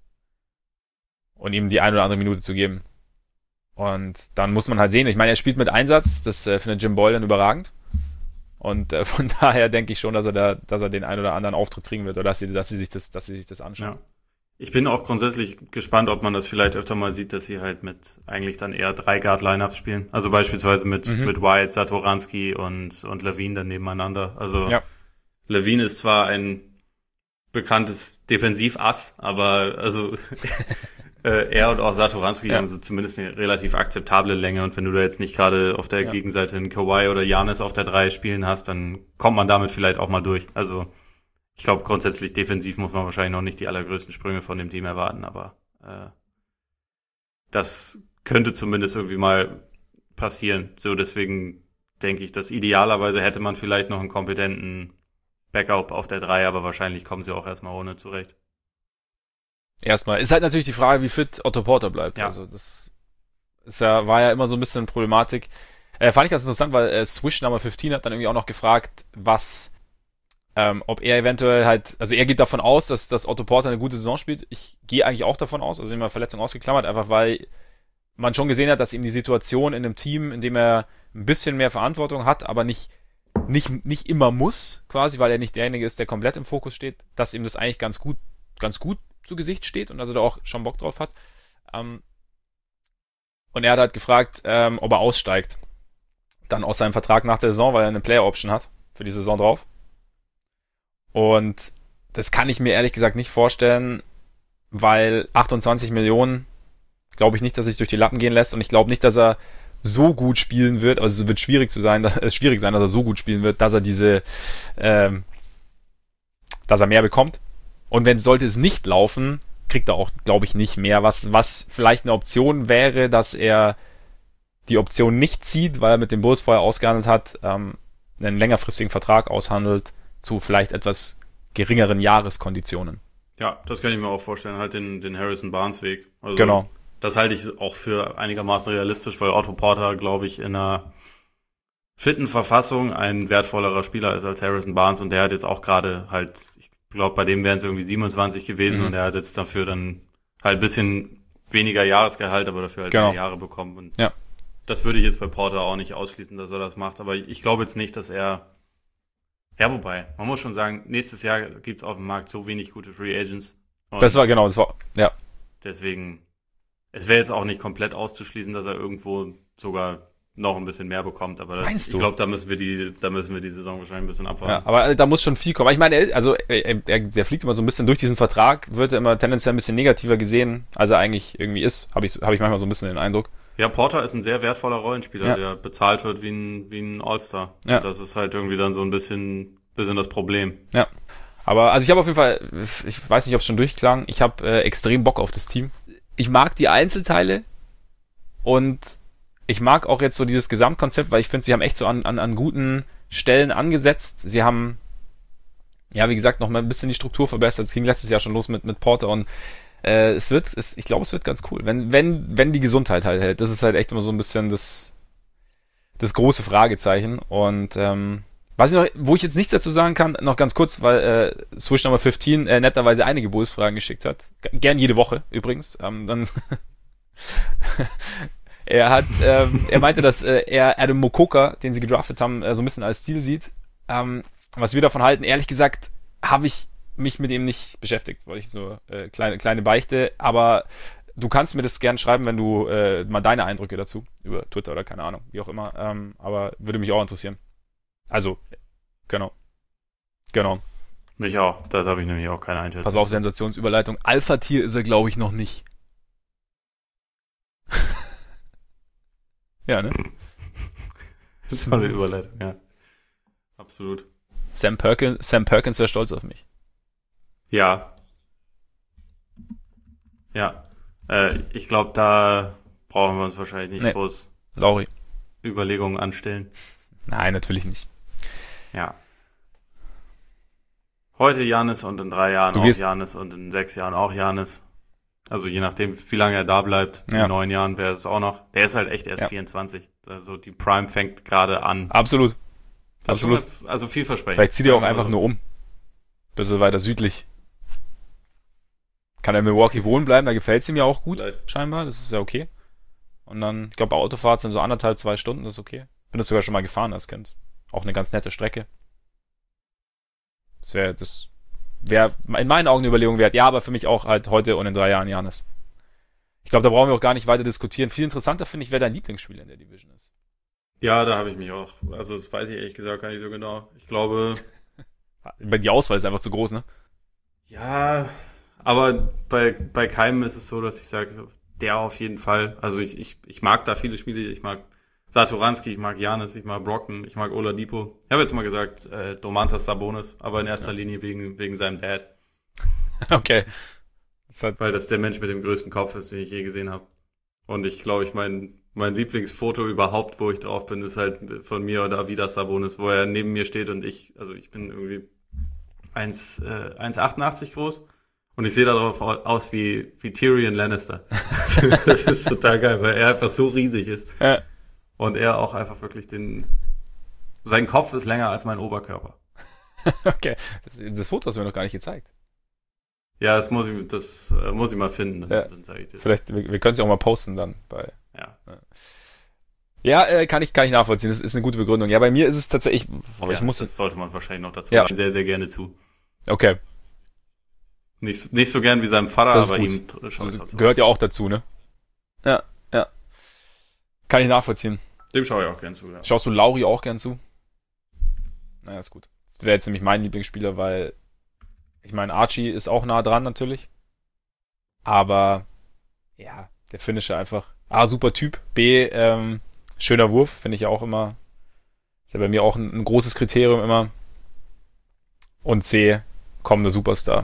Und ihm die eine oder andere Minute zu geben. Und dann muss man halt sehen, ich meine, er spielt mit Einsatz, das äh, findet Jim Boylan überragend. Und äh, von daher denke ich schon, dass er da, dass er den einen oder anderen Auftritt kriegen wird oder dass sie, dass sie sich das, dass sie sich das anschauen. Ja. Ich bin auch grundsätzlich gespannt, ob man das vielleicht öfter mal sieht, dass sie halt mit eigentlich dann eher drei Guard-Lineups spielen. Also beispielsweise mit, mhm. mit White, Satoranski und, und Levine dann nebeneinander. Also ja. Levine ist zwar ein bekanntes Defensivass, aber also Äh, er und auch Satoranski ja. haben so zumindest eine relativ akzeptable Länge und wenn du da jetzt nicht gerade auf der ja. Gegenseite einen Kawhi oder Giannis auf der drei spielen hast, dann kommt man damit vielleicht auch mal durch. Also ich glaube grundsätzlich defensiv muss man wahrscheinlich noch nicht die allergrößten Sprünge von dem Team erwarten, aber äh, das könnte zumindest irgendwie mal passieren. So deswegen denke ich, dass idealerweise hätte man vielleicht noch einen kompetenten Backup auf der drei, aber wahrscheinlich kommen sie auch erstmal ohne zurecht. Erstmal. Ist halt natürlich die Frage, wie fit Otto Porter bleibt. Ja. Also das ist ja, war ja immer so ein bisschen eine Problematik. Äh, fand ich ganz interessant, weil äh, Swish Number fünfzehn hat dann irgendwie auch noch gefragt, was, ähm, ob er eventuell halt, also er geht davon aus, dass, dass Otto Porter eine gute Saison spielt. Ich gehe eigentlich auch davon aus, also immer Verletzung ausgeklammert, einfach weil man schon gesehen hat, dass ihm die Situation in einem Team, in dem er ein bisschen mehr Verantwortung hat, aber nicht, nicht, nicht immer muss, quasi, weil er nicht derjenige ist, der komplett im Fokus steht, dass ihm das eigentlich ganz gut, ganz gut zu Gesicht steht und also da auch schon Bock drauf hat. Ähm, und er hat halt gefragt, ähm, ob er aussteigt. Dann aus seinem Vertrag nach der Saison, weil er eine Player-Option hat für die Saison drauf. Und das kann ich mir ehrlich gesagt nicht vorstellen, weil achtundzwanzig Millionen glaube ich nicht, dass er sich durch die Lappen gehen lässt und ich glaube nicht, dass er so gut spielen wird, also es wird schwierig zu sein, es schwierig sein, dass er so gut spielen wird, dass er diese, ähm, dass er mehr bekommt. Und wenn sollte es nicht laufen, kriegt er auch, glaube ich, nicht mehr. Was, was vielleicht eine Option wäre, dass er die Option nicht zieht, weil er mit dem Bulls vorher ausgehandelt hat, ähm, einen längerfristigen Vertrag aushandelt zu vielleicht etwas geringeren Jahreskonditionen. Ja, das kann ich mir auch vorstellen, halt den, den Harrison Barnes Weg. Also genau. Das halte ich auch für einigermaßen realistisch, weil Otto Porter, glaube ich, in einer fitten Verfassung ein wertvollerer Spieler ist als Harrison Barnes und der hat jetzt auch gerade halt, ich glaube, bei dem wären es irgendwie siebenundzwanzig gewesen, Mhm. und er hat jetzt dafür dann halt ein bisschen weniger Jahresgehalt, aber dafür halt Genau. mehr Jahre bekommen. Und Ja. das würde ich jetzt bei Porter auch nicht ausschließen, dass er das macht. Aber ich glaube jetzt nicht, dass er... Ja, wobei, man muss schon sagen, nächstes Jahr gibt's auf dem Markt so wenig gute Free Agents. Und Das war genau, das war, ja. deswegen, es wäre jetzt auch nicht komplett auszuschließen, dass er irgendwo sogar noch ein bisschen mehr bekommt. Aber das, Meinst ich du? glaube, da müssen wir die, da müssen wir die Saison wahrscheinlich ein bisschen Ja, abwarten. aber da muss schon viel kommen. Ich meine, er- also er, er, der fliegt immer so ein bisschen durch diesen Vertrag, wird er immer tendenziell ein bisschen negativer gesehen, als er eigentlich irgendwie ist. Habe ich, hab ich manchmal so ein bisschen den Eindruck. Ja, Porter ist ein sehr wertvoller Rollenspieler, Ja. der bezahlt wird wie ein, wie ein All-Star. Ja. Und das ist halt irgendwie dann so ein bisschen, bisschen das Problem. Ja. Aber also ich habe auf jeden Fall, ich weiß nicht, ob es schon durchklang, ich habe äh, extrem Bock auf das Team. Ich mag die Einzelteile und ich mag auch jetzt so dieses Gesamtkonzept, weil ich finde, sie haben echt so an, an, an guten Stellen angesetzt. Sie haben, ja, wie gesagt, noch mal ein bisschen die Struktur verbessert. Es ging letztes Jahr schon los mit, mit Porter und äh, es wird, es, ich glaube, es wird ganz cool. Wenn, wenn, wenn die Gesundheit halt hält. Das ist halt echt immer so ein bisschen das, das große Fragezeichen. Und ähm, was ich noch, wo ich jetzt nichts dazu sagen kann, noch ganz kurz, weil äh, Swish Nummer fünfzehn äh, netterweise einige Bulls-Fragen geschickt hat. G- Gern jede Woche übrigens. Ähm, dann er hat, ähm, er meinte, dass äh, er Adam Mokoka, den sie gedraftet haben, äh, so ein bisschen als Stil sieht. Ähm, was wir davon halten, ehrlich gesagt, habe ich mich mit ihm nicht beschäftigt, wollte ich so äh, kleine kleine Beichte. Aber du kannst mir das gern schreiben, wenn du äh, mal deine Eindrücke dazu über Twitter oder keine Ahnung, wie auch immer. Ähm, aber würde mich auch interessieren. Also, genau. Genau. Mich auch. Das habe ich nämlich auch keine Einschätzung. Pass auf, Sensationsüberleitung. Alpha-Tier ist er, glaube ich, noch nicht. Ja, ne? Das ist eine Überleitung, ja. Absolut. Sam Perkins, Sam Perkins wäre stolz auf mich. Ja. Ja. Äh, ich glaube, da brauchen wir uns wahrscheinlich nicht Nee. groß Lauri. Überlegungen anstellen. Nein, natürlich nicht. Ja. Heute Giannis und in drei Jahren Du auch gehst- Giannis und in sechs Jahren auch Giannis. Also je nachdem, wie lange er da bleibt. Ja. In neun Jahren wäre es auch noch. Der ist halt echt erst Ja. vierundzwanzig. Also die Prime fängt gerade an. Absolut. Das ist Absolut. schon was- Also vielversprechend. Vielleicht zieht er auch Also, einfach nur um. Bisschen weiter südlich. Kann er in Milwaukee wohnen bleiben, da gefällt es ihm ja auch gut, Vielleicht. scheinbar. Das ist ja okay. Und dann, ich glaube, Autofahrt sind so anderthalb, zwei Stunden, das ist okay. Bin das sogar schon mal gefahren als Kind. Auch eine ganz nette Strecke. Das wäre, das wäre in meinen Augen eine Überlegung wert. Ja, aber für mich auch halt heute und in drei Jahren Giannis. Ich glaube, da brauchen wir auch gar nicht weiter diskutieren. Viel interessanter finde ich, wer dein Lieblingsspieler in der Division ist. Ja, da habe ich mich auch. Also das weiß ich ehrlich gesagt gar nicht so genau. Ich glaube, Die Auswahl ist einfach zu groß, ne? ja, aber bei, bei keinem ist es so, dass ich sage, der auf jeden Fall. Also ich, ich, ich mag da viele Spiele. Ich mag Satoranski, ich mag Giannis, ich mag Brockton, ich mag Oladipo. Ich habe jetzt mal gesagt, äh, Domantas Sabonis, aber in erster Linie wegen, wegen seinem Dad. Okay. Das hat, Weil das der Mensch mit dem größten Kopf ist, den ich je gesehen habe. Und ich glaube, ich mein, mein Lieblingsfoto überhaupt, wo ich drauf bin, ist halt von mir oder Avidas Sabonis, wo er neben mir steht und ich, also ich bin irgendwie eins äh, eins Komma achtundachtzig groß und ich sehe darauf aus wie, wie Tyrion Lannister. Das ist total geil, weil er einfach so riesig ist. ja. Und er auch einfach wirklich den, sein Kopf ist länger als mein Oberkörper. Okay. Das, das Foto hast du mir noch gar nicht gezeigt. Ja, das muss ich, das äh, muss ich mal finden, dann, Ja. dann sage ich dir. Vielleicht, wir, wir können es ja auch mal posten dann bei. Ja. Ja, äh, kann ich, kann ich nachvollziehen. Das ist eine gute Begründung. Ja, bei mir ist es tatsächlich, aber ja, ich muss das sollte man wahrscheinlich noch dazu Ja. sagen. Sehr, sehr gerne zu. okay. Nicht, nicht so gern wie seinem Vater, Das ist aber gut. ihm t- schaut Das trotzdem gehört aus. ja auch dazu, ne? Ja, ja. Kann ich nachvollziehen. Dem schaue ich auch gern zu. Ja. Schaust du Lauri auch gern zu? Naja, ist gut. Das wäre jetzt nämlich mein Lieblingsspieler, weil ich meine, Archie ist auch nah dran natürlich. Aber ja, der Finisher einfach. A, super Typ. B, ähm, schöner Wurf, finde ich ja auch immer. Ist ja bei mir auch ein, ein großes Kriterium immer. Und C, kommender Superstar.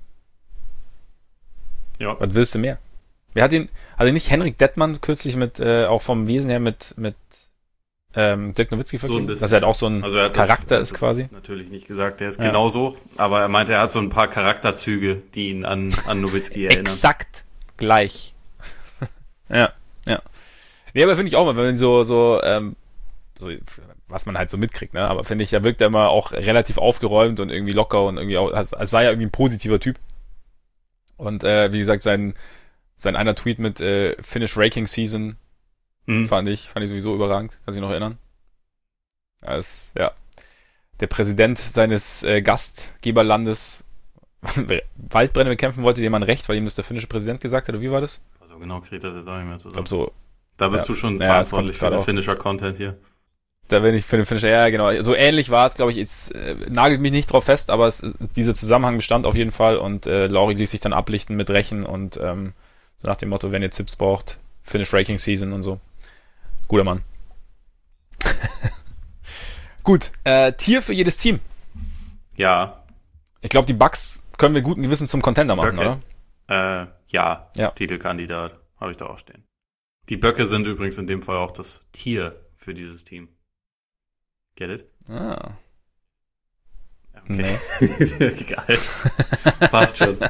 Ja. Was willst du mehr? Wer hat ihn, also nicht Henrik Dettmann kürzlich mit, äh, auch vom Wesen her mit, mit ähm, Dirk Nowitzki So ein verglichen? bisschen. dass er halt auch so ein Also er hat Charakter das, ist das quasi. Natürlich nicht gesagt, der ist Ja. genauso, aber er meinte, er hat so ein paar Charakterzüge, die ihn an, an Nowitzki erinnern. Exakt gleich. ja, ja. Nee, aber finde ich auch mal, wenn man so, so, ähm, so was man halt so mitkriegt, ne? Aber finde ich, er wirkt ja immer auch relativ aufgeräumt und irgendwie locker und irgendwie auch, als, als sei er irgendwie ein positiver Typ. Und äh, wie gesagt, sein, sein einer Tweet mit äh, Finish Raking Season hm. fand ich, fand ich sowieso überragend, kann sich noch erinnern. Als, ja, der Präsident seines äh, Gastgeberlandes Waldbrände bekämpfen wollte, dem man recht, weil ihm das der finnische Präsident gesagt hat, oder wie war das? Also genau kriegt das jetzt auch nicht mehr zusammen. Ich glaube so. Da bist ja. du schon ja, verantwortlich für den auch. finnischer Content hier. Da bin ich für den Finisher, ja genau. So ähnlich war es, glaube ich. Es äh, nagelt mich nicht drauf fest, aber es, dieser Zusammenhang bestand auf jeden Fall und äh, Lauri ließ sich dann ablichten mit Rechen und ähm, so nach dem Motto, wenn ihr Tipps braucht, Finish Raking Season und so. Guter Mann. Gut, äh, Tier für jedes Team. Ja. Ich glaube, die Bucks können wir guten Gewissens zum Contender machen, okay. oder? Äh, ja, ja, Titelkandidat, habe ich da auch stehen. Die Böcke sind übrigens in dem Fall auch das Tier für dieses Team. Get it? Ah. Okay. Nee. Geil. Passt schon.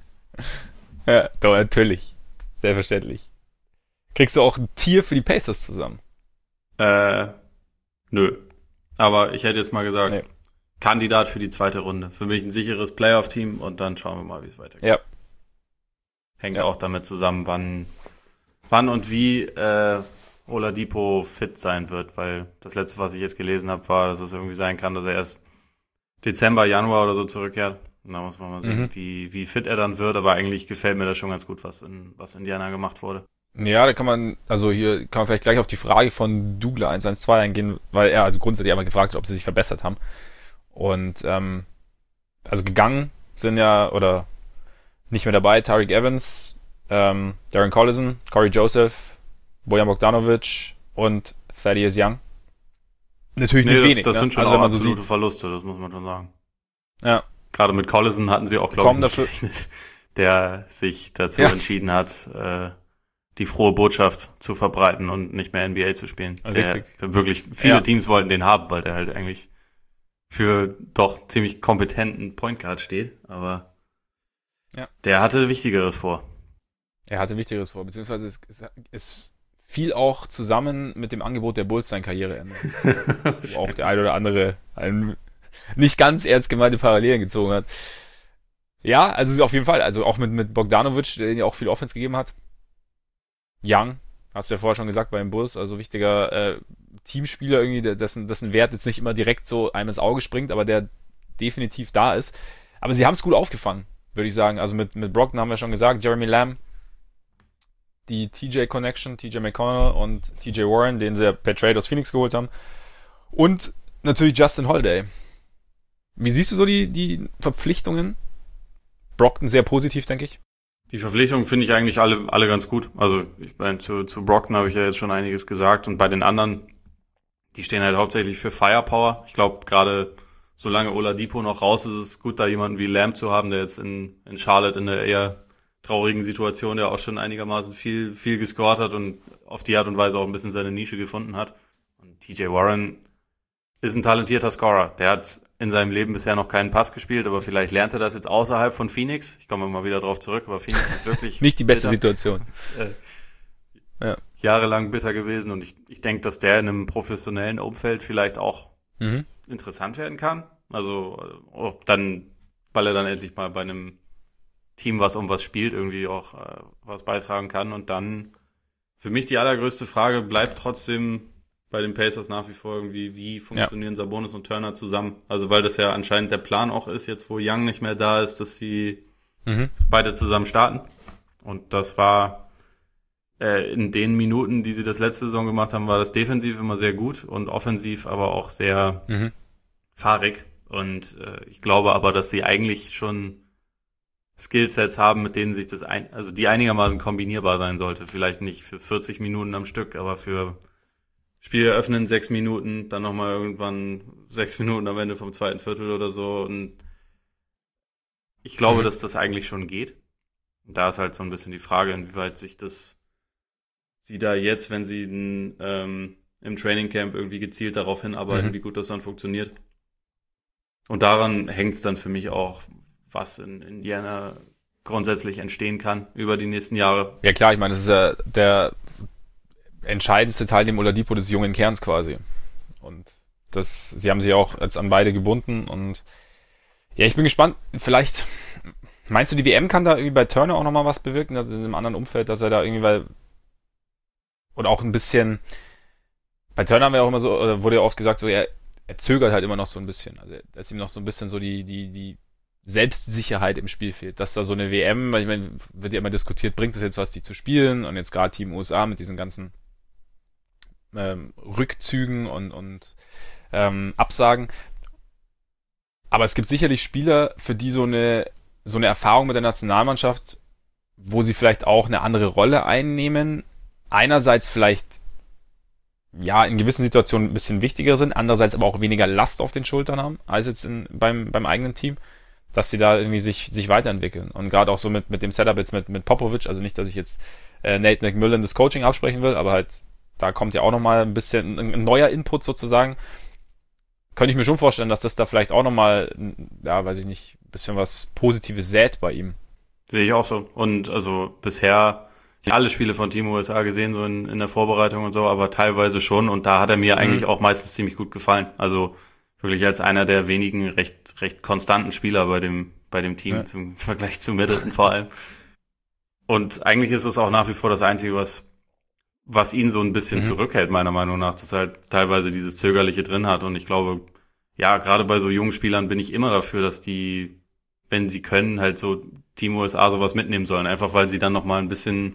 Ja, doch, natürlich. Selbstverständlich. Kriegst du auch ein Tier für die Pacers zusammen? Äh, nö. Aber ich hätte jetzt mal gesagt, nee. Kandidat für die zweite Runde. Für mich ein sicheres Playoff-Team und dann schauen wir mal, wie es weitergeht. Ja. Hängt ja auch damit zusammen, wann, wann und wie äh, Oladipo fit sein wird, weil das letzte, was ich jetzt gelesen habe, war, dass es irgendwie sein kann, dass er erst Dezember, Januar oder so zurückkehrt. Und da muss man mal sehen, mhm. wie, wie fit er dann wird, aber eigentlich gefällt mir das schon ganz gut, was in was Indiana gemacht wurde. Ja, da kann man, also hier kann man vielleicht gleich auf die Frage von Douglas eins eins zwei eingehen, weil er also grundsätzlich einmal gefragt hat, ob sie sich verbessert haben. Und ähm, also gegangen sind ja, oder nicht mehr dabei, Tariq Evans, ähm, Darren Collison, Corey Joseph, Bojan Bogdanovic und Thaddeus Young. Natürlich nee, nicht das, wenig. Das ne? sind schon also, auch wenn man so absolute sieht. Verluste, das muss man schon sagen. Ja. Gerade mit Collison hatten sie auch, glaube ich, nicht dafür. gerechnet, der sich dazu ja. entschieden hat, äh, die frohe Botschaft zu verbreiten und nicht mehr N B A zu spielen. Richtig. Der, wirklich viele ja. Teams wollten den haben, weil der halt eigentlich für doch ziemlich kompetenten Point Guard steht, aber ja. der hatte Wichtigeres vor. Er hatte Wichtigeres vor, beziehungsweise es, es, es fiel auch zusammen mit dem Angebot der Bulls sein Karriereende. Wo auch der ein oder andere einen nicht ganz ernst gemeinte Parallelen gezogen hat. Ja, also auf jeden Fall, also auch mit, mit Bogdanovic, der ja auch viel Offense gegeben hat. Young, hast du ja vorher schon gesagt bei den Bulls, also wichtiger äh, Teamspieler irgendwie, dessen, dessen Wert jetzt nicht immer direkt so einem ins Auge springt, aber der definitiv da ist. Aber sie haben es gut aufgefangen, würde ich sagen. Also mit, mit Brogdon haben wir schon gesagt, Jeremy Lamb, die T J Connection, T J McConnell und T J Warren, den sie ja per Trade aus Phoenix geholt haben. Und natürlich Justin Holiday. Wie siehst du so die, die Verpflichtungen? Brogdon sehr positiv, denke ich. Die Verpflichtungen finde ich eigentlich alle alle ganz gut. Also ich meine, zu, zu Brogdon habe ich ja jetzt schon einiges gesagt. Und bei den anderen, die stehen halt hauptsächlich für Firepower. Ich glaube, gerade solange Oladipo noch raus ist, ist es gut, da jemanden wie Lamb zu haben, der jetzt in, in Charlotte in der eher traurigen Situation, der auch schon einigermaßen viel viel gescored hat und auf die Art und Weise auch ein bisschen seine Nische gefunden hat. Und T J Warren ist ein talentierter Scorer. Der hat in seinem Leben bisher noch keinen Pass gespielt, aber vielleicht lernt er das jetzt außerhalb von Phoenix. Ich komme mal wieder drauf zurück, aber Phoenix ist wirklich nicht die beste bitter. Situation. äh, ja. Jahrelang bitter gewesen und ich, ich denke, dass der in einem professionellen Umfeld vielleicht auch mhm. interessant werden kann. Also auch dann, weil er dann endlich mal bei einem Team, was um was spielt, irgendwie auch äh, was beitragen kann. Und dann für mich die allergrößte Frage bleibt trotzdem bei den Pacers nach wie vor irgendwie, wie funktionieren ja. Sabonis und Turner zusammen? Also weil das ja anscheinend der Plan auch ist, jetzt wo Young nicht mehr da ist, dass sie mhm. beide zusammen starten. Und das war äh, in den Minuten, die sie das letzte Saison gemacht haben, war das defensiv immer sehr gut und offensiv aber auch sehr mhm. fahrig. Und äh, ich glaube aber, dass sie eigentlich schon Skillsets haben, mit denen sich das, ein, also die einigermaßen kombinierbar sein sollte. Vielleicht nicht für vierzig Minuten am Stück, aber für Spiel eröffnen, sechs Minuten, dann nochmal irgendwann sechs Minuten am Ende vom zweiten Viertel oder so. Und ich glaube, mhm. dass das eigentlich schon geht. Und da ist halt so ein bisschen die Frage, inwieweit sich das sie da jetzt, wenn sie n, ähm, im Trainingcamp irgendwie gezielt darauf hinarbeiten, mhm. wie gut das dann funktioniert. Und daran hängt es dann für mich auch, was in Indiana grundsätzlich entstehen kann über die nächsten Jahre. Ja klar, ich meine, das ist ja der entscheidendste Teil dem Oladipo des jungen Kerns quasi. Und das, sie haben sich auch jetzt an beide gebunden und ja, ich bin gespannt. Vielleicht, meinst du, die W M kann da irgendwie bei Turner auch nochmal was bewirken, also in einem anderen Umfeld, dass er da irgendwie, weil, oder auch ein bisschen, bei Turner haben wir auch immer so, oder wurde ja oft gesagt, so, er, er zögert halt immer noch so ein bisschen. Also, dass ihm noch so ein bisschen so die, die, die Selbstsicherheit im Spiel fehlt. Dass da so eine W M, weil ich meine, wird ja immer diskutiert, bringt es jetzt was, die zu spielen und jetzt gerade Team U S A mit diesen ganzen ähm, Rückzügen und, und ähm, Absagen. Aber es gibt sicherlich Spieler, für die so eine, so eine Erfahrung mit der Nationalmannschaft, wo sie vielleicht auch eine andere Rolle einnehmen, einerseits vielleicht ja in gewissen Situationen ein bisschen wichtiger sind, andererseits aber auch weniger Last auf den Schultern haben, als jetzt in, beim, beim eigenen Team, dass sie da irgendwie sich, sich weiterentwickeln. Und gerade auch so mit, mit dem Setup jetzt mit, mit Popovic, also nicht, dass ich jetzt äh, Nate McMillan das Coaching absprechen will, aber halt, da kommt ja auch nochmal ein bisschen ein, ein neuer Input sozusagen. Könnte ich mir schon vorstellen, dass das da vielleicht auch nochmal, ja, weiß ich nicht, ein bisschen was Positives sät bei ihm. Sehe ich auch so. Und also bisher nicht alle Spiele von Team U S A gesehen, so in, in der Vorbereitung und so, aber teilweise schon. Und da hat er mir mhm. eigentlich auch meistens ziemlich gut gefallen. Also wirklich als einer der wenigen recht recht konstanten Spieler bei dem bei dem Team, ja. Im Vergleich zu Middleton vor allem. Und eigentlich ist es auch nach wie vor das Einzige, was was ihn so ein bisschen mhm. zurückhält, meiner Meinung nach, dass er halt teilweise dieses Zögerliche drin hat. Und ich glaube, ja, gerade bei so jungen Spielern bin ich immer dafür, dass die, wenn sie können, halt so Team U S A sowas mitnehmen sollen. Einfach weil sie dann nochmal ein bisschen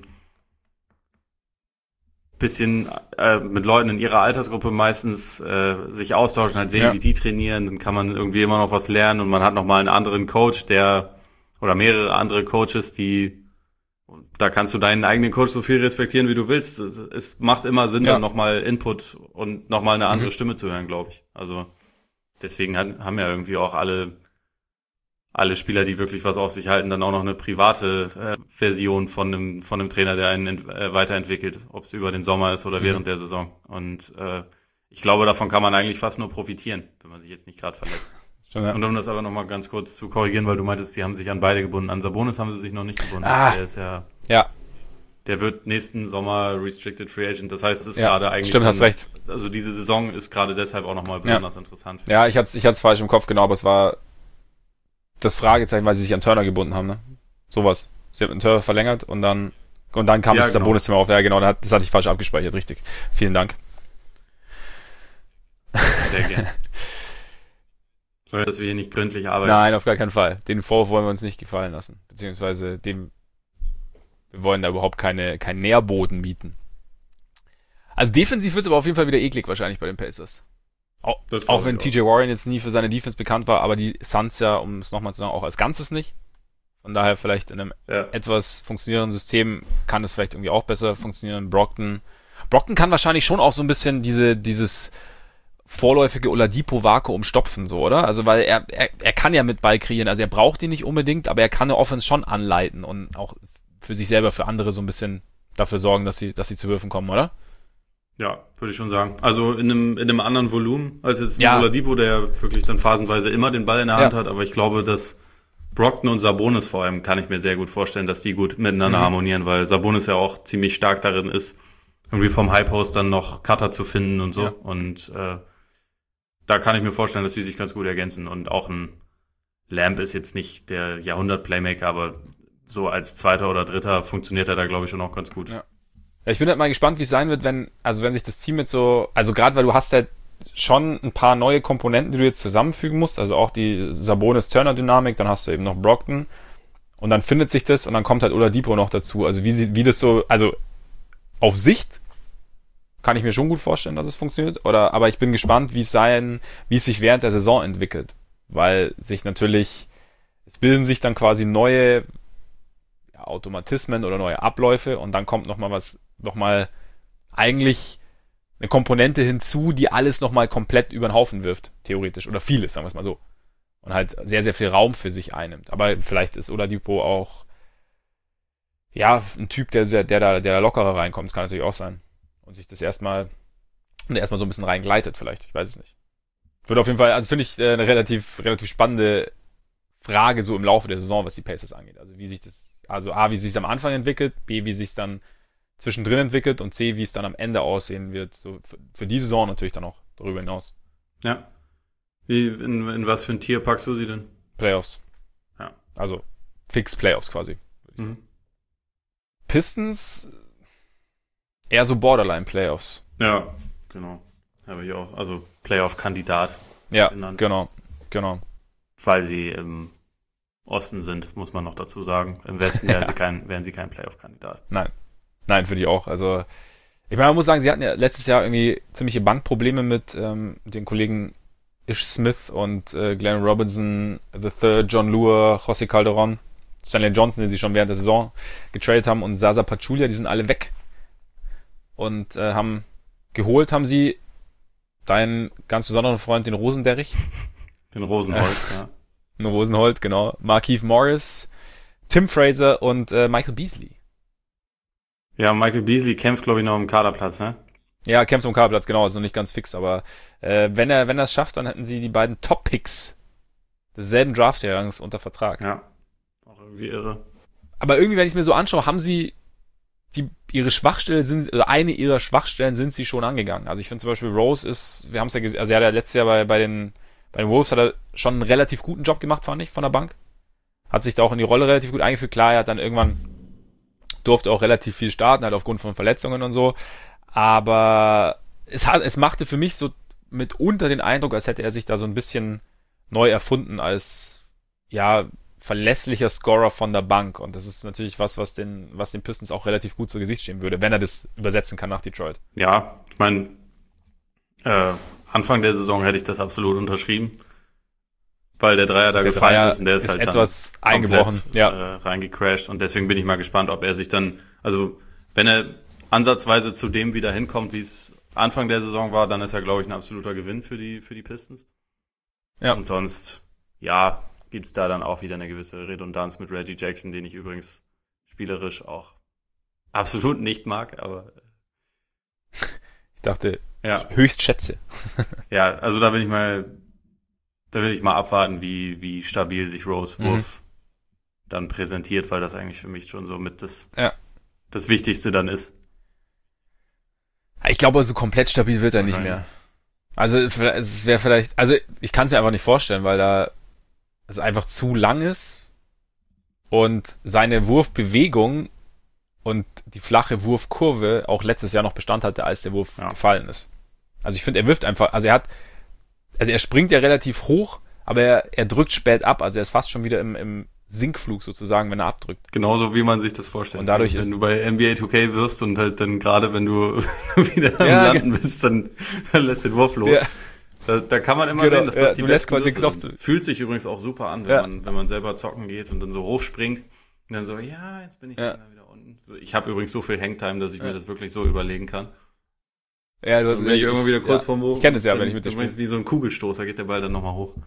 bisschen äh, mit Leuten in ihrer Altersgruppe meistens äh, sich austauschen, halt sehen, ja. wie die trainieren. Dann kann man irgendwie immer noch was lernen und man hat nochmal einen anderen Coach, der oder mehrere andere Coaches, die da kannst du deinen eigenen Coach so viel respektieren, wie du willst. Es, es macht immer Sinn, ja. dann nochmal Input und nochmal eine andere mhm. Stimme zu hören, glaube ich. Also deswegen hat, haben ja irgendwie auch alle alle Spieler, die wirklich was auf sich halten, dann auch noch eine private äh, Version von einem von einem Trainer, der einen ent- äh, weiterentwickelt, ob es über den Sommer ist oder mhm. während der Saison. Und äh, ich glaube, davon kann man eigentlich fast nur profitieren, wenn man sich jetzt nicht gerade verletzt. Schon, ja. Und um das aber nochmal ganz kurz zu korrigieren, weil du meintest, sie haben sich an beide gebunden. An Sabonis haben sie sich noch nicht gebunden. Ah, der ist ja, ja. Der wird nächsten Sommer Restricted Free Agent. Das heißt, es ist ja, gerade eigentlich... Stimmt, dann, hast recht. Also diese Saison ist gerade deshalb auch nochmal besonders ja. interessant. Ja, ich hatte es ich hat's falsch im Kopf, genau, aber es war das Fragezeichen, weil sie sich an Turner gebunden haben, ne? Sowas. Sie haben den Turner verlängert und dann und dann kam ja, das genau. Sabonis-Thema auf. Ja, genau, das hatte ich falsch abgespeichert, richtig. Vielen Dank. Sehr gerne. Soll, dass wir hier nicht gründlich arbeiten? Nein, auf gar keinen Fall. Den Vorwurf wollen wir uns nicht gefallen lassen. Beziehungsweise dem, wir wollen da überhaupt keine, keinen Nährboden mieten. Also defensiv wird es aber auf jeden Fall wieder eklig wahrscheinlich bei den Pacers. Auch, auch wenn T J Warren jetzt nie für seine Defense bekannt war, aber die Suns ja, um es nochmal zu sagen, auch als Ganzes nicht. Von daher vielleicht in einem ja. etwas funktionierenden System kann es vielleicht irgendwie auch besser funktionieren. Brockton, Brockton kann wahrscheinlich schon auch so ein bisschen diese, dieses vorläufige Oladipo-Vakuum stopfen, so, oder? Also, weil er, er, er kann ja mit Ball kreieren, also er braucht ihn nicht unbedingt, aber er kann eine Offense schon anleiten und auch für sich selber, für andere so ein bisschen dafür sorgen, dass sie, dass sie zu Würfen kommen, oder? Ja, würde ich schon sagen. Also in einem, in einem anderen Volumen als jetzt ja. Oladipo, der wirklich dann phasenweise immer den Ball in der Hand ja. hat, aber ich glaube, dass Brockton und Sabonis vor allem, kann ich mir sehr gut vorstellen, dass die gut miteinander mhm. harmonieren, weil Sabonis ja auch ziemlich stark darin ist, irgendwie vom High Post dann noch Cutter zu finden und so. Ja. Und äh, da kann ich mir vorstellen, dass die sich ganz gut ergänzen. Und auch ein Lamb ist jetzt nicht der Jahrhundert-Playmaker, aber so als Zweiter oder Dritter funktioniert er da, glaube ich, schon auch ganz gut. Ja. Ja, ich bin halt mal gespannt, wie es sein wird, wenn, also wenn sich das Team jetzt so, also gerade weil du hast halt schon ein paar neue Komponenten, die du jetzt zusammenfügen musst, also auch die Sabonis-Turner-Dynamik, dann hast du eben noch Brockton und dann findet sich das und dann kommt halt Oladipo noch dazu. Also wie sie, wie das so, also auf Sicht kann ich mir schon gut vorstellen, dass es funktioniert, oder, aber ich bin gespannt, wie es sein, wie es sich während der Saison entwickelt, weil sich natürlich, es bilden sich dann quasi neue ja, Automatismen oder neue Abläufe und dann kommt nochmal was, nochmal eigentlich eine Komponente hinzu, die alles nochmal komplett über den Haufen wirft, theoretisch, oder vieles, sagen wir es mal so, und halt sehr, sehr viel Raum für sich einnimmt, aber vielleicht ist Oladipo auch ja, ein Typ, der, der, der, da, der da lockerer reinkommt, das kann natürlich auch sein. Und sich das erstmal, und erstmal so ein bisschen reingleitet vielleicht, ich weiß es nicht. Wird auf jeden Fall, also finde ich äh, eine relativ, relativ spannende Frage so im Laufe der Saison, was die Pacers angeht. Also wie sich das, also A, wie sich es am Anfang entwickelt, B, wie sich es dann zwischendrin entwickelt und C, wie es dann am Ende aussehen wird, so für, für die Saison natürlich dann auch darüber hinaus. Ja. Wie, in, in was für ein Tier packst du sie denn? Playoffs. Ja. Also fix Playoffs quasi, würde ich Mhm. sagen. Pistons eher so Borderline-Playoffs. Ja, genau. Habe ich auch. Also Playoff-Kandidat, Ja, Genannt. genau, genau. weil sie im Osten sind, muss man noch dazu sagen. Im Westen wären, Ja. sie, kein, wären sie kein Playoff-Kandidat. Nein, nein, finde ich auch. Also ich meine, man muss sagen, sie hatten ja letztes Jahr irgendwie ziemliche Bankprobleme mit ähm, den Kollegen Ish Smith und äh, Glenn Robinson the Third, John Lure, José Calderon, Stanley Johnson, den sie schon während der Saison getradet haben, und Zaza Pachulia, die sind alle weg. Und äh, haben geholt, haben sie deinen ganz besonderen Freund, den Rosenderrich, Den Rosenholz, ja. den Rosenholt, genau, Markieff Morris, Tim Fraser und äh, Michael Beasley. Ja, Michael Beasley kämpft, glaube ich, noch im Kaderplatz, ne? Ja, kämpft um Kaderplatz, genau, ist noch nicht ganz fix, aber äh, wenn er wenn er es schafft, dann hätten sie die beiden Top-Picks desselben Draft-Jahrgangs unter Vertrag. Ja. Auch irgendwie irre. Aber irgendwie, wenn ich es mir so anschaue, haben sie die ihre Schwachstelle sind, oder eine ihrer Schwachstellen sind sie schon angegangen. Also ich finde zum Beispiel Rose ist, wir haben es ja gesehen, also er hat ja letztes Jahr bei, bei den bei den Wolves hat er schon einen relativ guten Job gemacht, fand ich, von der Bank. Hat sich da auch in die Rolle relativ gut eingefügt. Klar, er hat dann irgendwann durfte auch relativ viel starten, halt aufgrund von Verletzungen und so. Aber es hat, es machte für mich so mitunter den Eindruck, als hätte er sich da so ein bisschen neu erfunden als, ja, verlässlicher Scorer von der Bank. Und das ist natürlich was, was den, was den Pistons auch relativ gut zu Gesicht stehen würde, wenn er das übersetzen kann nach Detroit. Ja, ich meine, äh, Anfang der Saison hätte ich das absolut unterschrieben, weil der Dreier da Der gefallen Dreier ist und der ist, ist halt etwas dann eingebrochen, komplett, ja. äh, reingecrashed, und deswegen bin ich mal gespannt, ob er sich dann, also wenn er ansatzweise zu dem wieder hinkommt, wie es Anfang der Saison war, dann ist er, glaube ich, ein absoluter Gewinn für die, für die Pistons. Ja. Und sonst, ja, gibt's da dann auch wieder eine gewisse Redundanz mit Reggie Jackson, den ich übrigens spielerisch auch absolut nicht mag, aber Ich dachte, ja, höchst schätze. ja, also da will ich mal, da will ich mal abwarten, wie, wie stabil sich Rose Wurf mhm. dann präsentiert, weil das eigentlich für mich schon so mit das, ja. das Wichtigste dann ist. Ich glaube, also komplett stabil wird er nicht mehr. Also es wäre vielleicht, also ich kann es mir einfach nicht vorstellen, weil da es einfach zu lang ist und seine Wurfbewegung und die flache Wurfkurve auch letztes Jahr noch Bestand hatte, als der Wurf ja. gefallen ist. Also ich finde, er wirft einfach, also er hat, also er springt ja relativ hoch, aber er, er drückt spät ab, also er ist fast schon wieder im, im Sinkflug sozusagen, wenn er abdrückt. Genauso wie man sich das vorstellt. Und dadurch wenn ist, du bei N B A two K wirfst und halt dann gerade, wenn du wieder am ja, Landen bist, dann, dann lässt den Wurf los. Ja. Da, da kann man immer genau, sehen, dass das ja, die du lässt quasi Würfe Knopf sind. Fühlt sich übrigens auch super an, wenn ja. man wenn man selber zocken geht und dann so hochspringt und dann so, ja, jetzt bin ich ja. wieder unten. Ich habe übrigens so viel Hangtime, dass ich ja. mir das wirklich so überlegen kann. Ja, du, wenn ich irgendwann wieder kurz ja. vorm Hoch. Ich kenne es ja, dann, wenn ich mit dir spiele. Wie so ein Kugelstoß, da geht der Ball dann nochmal hoch.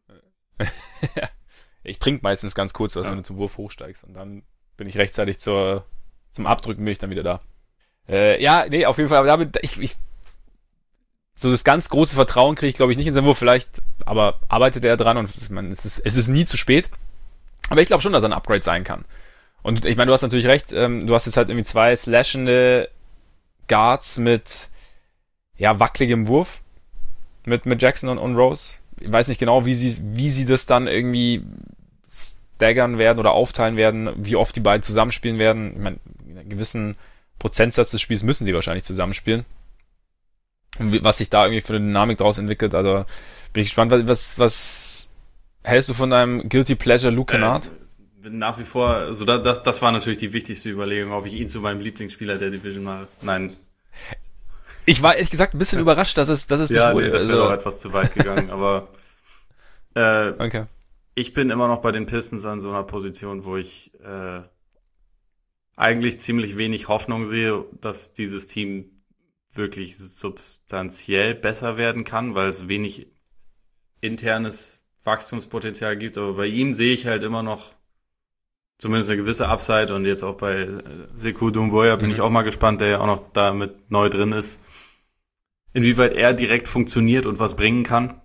Ich trinke meistens ganz kurz was, ja. wenn du zum Wurf hochsteigst, und dann bin ich rechtzeitig zur, zum Abdrücken, bin ich dann wieder da. Äh, ja, nee, auf jeden Fall, aber damit, ich, ich, so das ganz große Vertrauen kriege ich, glaube ich, nicht in seinen Wurf, vielleicht, aber arbeitet er dran, und ich meine, es ist, es ist nie zu spät. Aber ich glaube schon, dass er ein Upgrade sein kann. Und ich meine, du hast natürlich recht, ähm, du hast jetzt halt irgendwie zwei slashende Guards mit, ja, wackeligem Wurf, mit, mit Jackson und, und Rose. Ich weiß nicht genau, wie sie, wie sie das dann irgendwie staggern werden oder aufteilen werden, wie oft die beiden zusammenspielen werden. Ich meine, in einem gewissen Prozentsatz des Spiels müssen sie wahrscheinlich zusammenspielen. Und was sich da irgendwie für eine Dynamik draus entwickelt, also bin ich gespannt. Was, was hältst du von deinem Guilty Pleasure Luke Kennard? Äh, nach wie vor, also das, das war natürlich die wichtigste Überlegung, ob ich ihn zu meinem Lieblingsspieler der Division mache. Nein. Ich war ehrlich gesagt ein bisschen überrascht, dass es, dass es ja, nicht wurde. Ja, nee, das wäre also doch etwas zu weit gegangen, aber äh, okay. Ich bin immer noch bei den Pistons an so einer Position, wo ich äh, eigentlich ziemlich wenig Hoffnung sehe, dass dieses Team wirklich substanziell besser werden kann, weil es wenig internes Wachstumspotenzial gibt. Aber bei ihm sehe ich halt immer noch zumindest eine gewisse Upside, und jetzt auch bei äh, Sekou Doumbouya bin mhm. ich auch mal gespannt, der ja auch noch da mit neu drin ist, inwieweit er direkt funktioniert und was bringen kann.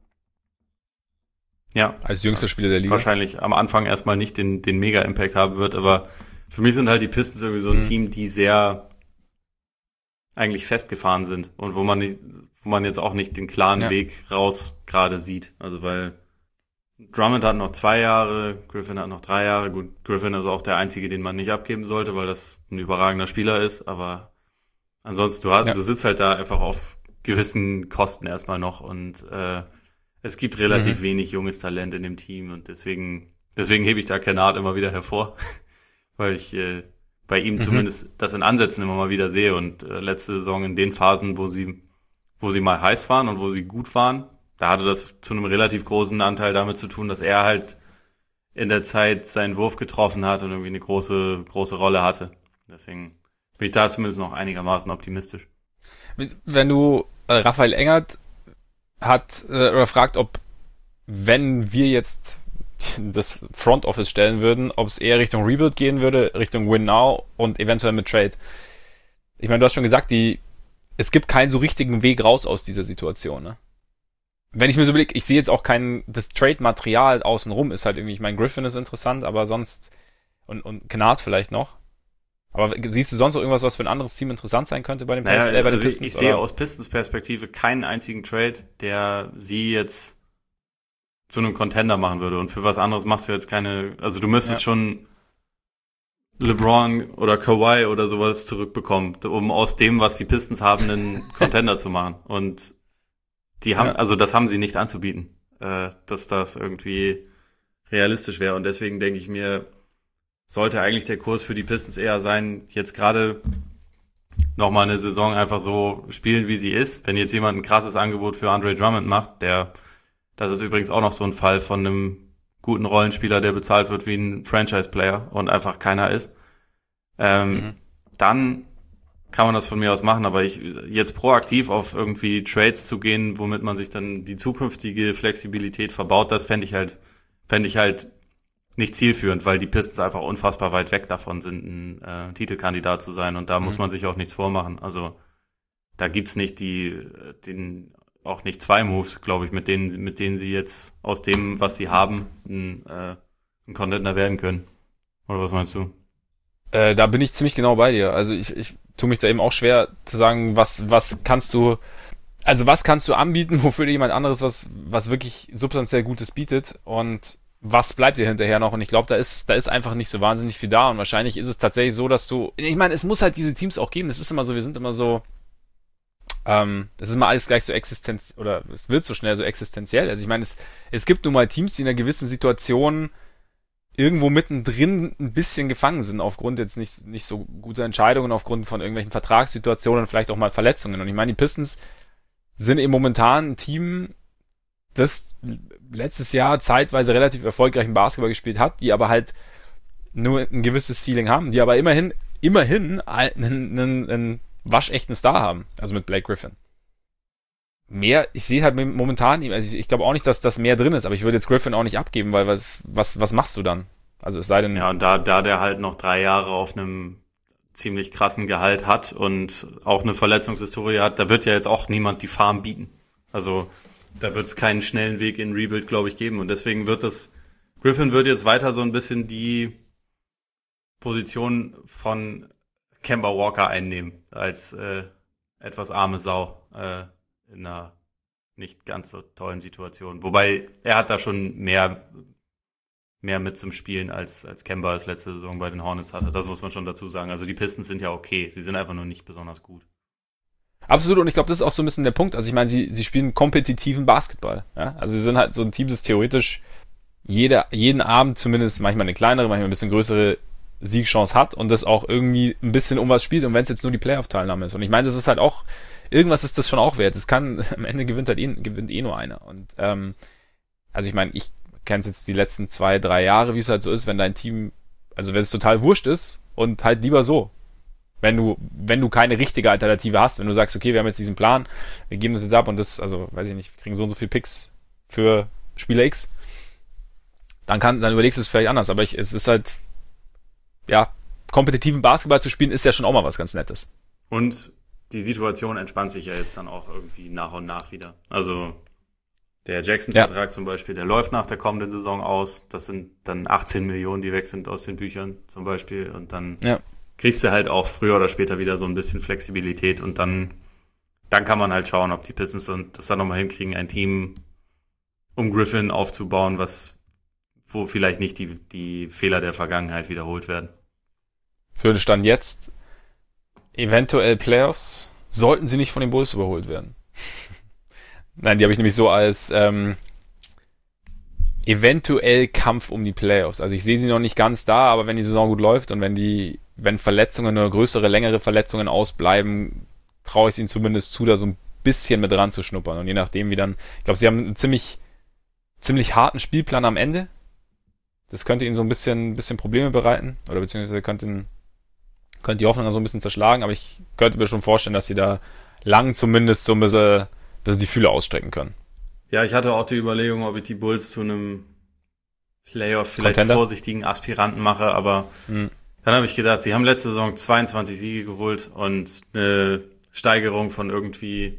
Ja. Als jüngster Spieler der Liga. Wahrscheinlich am Anfang erstmal nicht den, den Mega-Impact haben wird, aber für mich sind halt die Pistons irgendwie so ein mhm. Team, die sehr eigentlich festgefahren sind und wo man nicht, wo man jetzt auch nicht den klaren ja. Weg raus gerade sieht. Also weil Drummond hat noch zwei Jahre, Griffin hat noch drei Jahre. Gut, Griffin ist auch der Einzige, den man nicht abgeben sollte, weil das ein überragender Spieler ist. Aber ansonsten, du, hast, ja. du sitzt halt da einfach auf gewissen Kosten erstmal noch. Und äh, es gibt relativ mhm. wenig junges Talent in dem Team. Und deswegen deswegen hebe ich da Kennard immer wieder hervor, weil ich äh, bei ihm mhm. zumindest das in Ansätzen immer mal wieder sehe. Und äh, letzte Saison in den Phasen, wo sie wo sie mal heiß waren und wo sie gut waren, da hatte das zu einem relativ großen Anteil damit zu tun, dass er halt in der Zeit seinen Wurf getroffen hat und irgendwie eine große, große Rolle hatte. Deswegen bin ich da zumindest noch einigermaßen optimistisch. Wenn du, äh, Raphael Engert hat, äh, oder fragt, ob, wenn wir jetzt das Front Office stellen würden, ob es eher Richtung Rebuild gehen würde, Richtung Win Now und eventuell mit Trade. Ich meine, du hast schon gesagt, die, es gibt keinen so richtigen Weg raus aus dieser Situation, ne? Wenn ich mir so überlege, ich sehe jetzt auch kein, das Trade-Material außenrum ist halt irgendwie, ich meine, Griffin ist interessant, aber sonst, und, und Kennard vielleicht noch. Aber siehst du sonst noch irgendwas, was für ein anderes Team interessant sein könnte bei den, naja, Pistons, äh, bei den also Pistons? Ich, ich sehe aus Pistons-Perspektive keinen einzigen Trade, der sie jetzt zu einem Contender machen würde. Und für was anderes machst du jetzt keine, also du müsstest ja. schon LeBron oder Kawhi oder sowas zurückbekommen, um aus dem, was die Pistons haben, einen Contender zu machen. Und die haben, ja. also das haben sie nicht anzubieten, äh, dass das irgendwie realistisch wäre. Und deswegen denke ich mir, sollte eigentlich der Kurs für die Pistons eher sein, jetzt gerade nochmal eine Saison einfach so spielen, wie sie ist. Wenn jetzt jemand ein krasses Angebot für Andre Drummond macht, der, das ist übrigens auch noch so ein Fall von einem guten Rollenspieler, der bezahlt wird wie ein Franchise-Player und einfach keiner ist, ähm, mhm. dann kann man das von mir aus machen, aber ich jetzt proaktiv auf irgendwie Trades zu gehen, womit man sich dann die zukünftige Flexibilität verbaut, das fände ich halt, fände ich halt nicht zielführend, weil die Pistons einfach unfassbar weit weg davon sind, ein äh, Titelkandidat zu sein und da mhm. muss man sich auch nichts vormachen. Also da gibt's nicht die, den, auch nicht zwei Moves, glaube ich, mit denen, mit denen sie jetzt aus dem, was sie haben, ein, äh, ein Contender werden können. Oder was meinst du? Äh, da bin ich ziemlich genau bei dir. Also ich, ich tue mich da eben auch schwer zu sagen, was, was kannst du, also was kannst du anbieten, wofür dir jemand anderes was, was wirklich substanziell Gutes bietet und was bleibt dir hinterher noch? Und ich glaube, da ist, da ist einfach nicht so wahnsinnig viel da und wahrscheinlich ist es tatsächlich so, dass du, ich meine, es muss halt diese Teams auch geben. Das ist immer so, wir sind immer so, ähm, das ist immer alles gleich so existenz, oder es wird so schnell so existenziell. Also ich meine, es, es gibt nun mal Teams, die in einer gewissen Situation irgendwo mittendrin ein bisschen gefangen sind, aufgrund jetzt nicht, nicht so guter Entscheidungen, aufgrund von irgendwelchen Vertragssituationen, vielleicht auch mal Verletzungen. Und ich meine, die Pistons sind eben momentan ein Team, das letztes Jahr zeitweise relativ erfolgreichen Basketball gespielt hat, die aber halt nur ein gewisses Ceiling haben, die aber immerhin, immerhin einen, einen, einen waschechten Star haben, also mit Blake Griffin. Mehr, ich sehe halt momentan, also ich, ich glaube auch nicht, dass das mehr drin ist, aber ich würde jetzt Griffin auch nicht abgeben, weil was, was, was machst du dann? Also es sei denn... Ja, und da, da der halt noch drei Jahre auf einem ziemlich krassen Gehalt hat und auch eine Verletzungshistorie hat, da wird ja jetzt auch niemand die Farm bieten. Also da wird es keinen schnellen Weg in Rebuild, glaube ich, geben und deswegen wird das, Griffin wird jetzt weiter so ein bisschen die Position von Kemba Walker einnehmen, als äh, etwas arme Sau, äh, in einer nicht ganz so tollen Situation. Wobei, er hat da schon mehr, mehr mit zum Spielen, als, als Kemba es letzte Saison bei den Hornets hatte. Das muss man schon dazu sagen. Also die Pistons sind ja okay. Sie sind einfach nur nicht besonders gut. Absolut. Und ich glaube, das ist auch so ein bisschen der Punkt. Also ich meine, sie, sie spielen kompetitiven Basketball. Ja? Also sie sind halt so ein Team, das theoretisch jede, jeden Abend zumindest manchmal eine kleinere, manchmal ein bisschen größere Siegchance hat und das auch irgendwie ein bisschen um was spielt. Und wenn es jetzt nur die Playoff-Teilnahme ist. Und ich meine, das ist halt auch irgendwas ist das schon auch wert. Es kann, am Ende gewinnt halt eh, gewinnt eh nur einer. Und ähm, also ich meine, ich kenne es jetzt die letzten zwei, drei Jahre, wie es halt so ist, wenn dein Team, also wenn es total wurscht ist und halt lieber so. Wenn du, wenn du keine richtige Alternative hast, wenn du sagst, okay, wir haben jetzt diesen Plan, wir geben das jetzt ab und das, also weiß ich nicht, wir kriegen so und so viel Picks für Spieler X, dann kann, dann überlegst du es vielleicht anders. Aber ich, es ist halt, ja, kompetitiven Basketball zu spielen, ist ja schon auch mal was ganz Nettes. Und die Situation entspannt sich ja jetzt dann auch irgendwie nach und nach wieder. Also der Jackson-Vertrag ja. zum Beispiel, der läuft nach der kommenden Saison aus. Das sind dann achtzehn Millionen, die weg sind aus den Büchern zum Beispiel. Und dann ja. kriegst du halt auch früher oder später wieder so ein bisschen Flexibilität und dann, dann kann man halt schauen, ob die Pistons das dann nochmal hinkriegen, ein Team um Griffin aufzubauen, was wo vielleicht nicht die, die Fehler der Vergangenheit wiederholt werden. Für den Stand jetzt eventuell Playoffs, sollten sie nicht von den Bulls überholt werden. Nein, die habe ich nämlich so als ähm, eventuell Kampf um die Playoffs. Also ich sehe sie noch nicht ganz da, aber wenn die Saison gut läuft und wenn die, wenn Verletzungen oder größere, längere Verletzungen ausbleiben, traue ich es ihnen zumindest zu, da so ein bisschen mit ran zu schnuppern. Und je nachdem, wie dann, ich glaube, sie haben einen ziemlich, ziemlich harten Spielplan am Ende. Das könnte ihnen so ein bisschen, bisschen Probleme bereiten oder beziehungsweise könnte, könnte die Hoffnung so ein bisschen zerschlagen, aber ich könnte mir schon vorstellen, dass sie da lang zumindest so ein bisschen, dass sie die Fühler ausstrecken können. Ja, ich hatte auch die Überlegung, ob ich die Bulls zu einem Playoff vielleicht Contender? vorsichtigen Aspiranten mache, aber hm. dann habe ich gedacht, sie haben letzte Saison zweiundzwanzig Siege geholt und eine Steigerung von irgendwie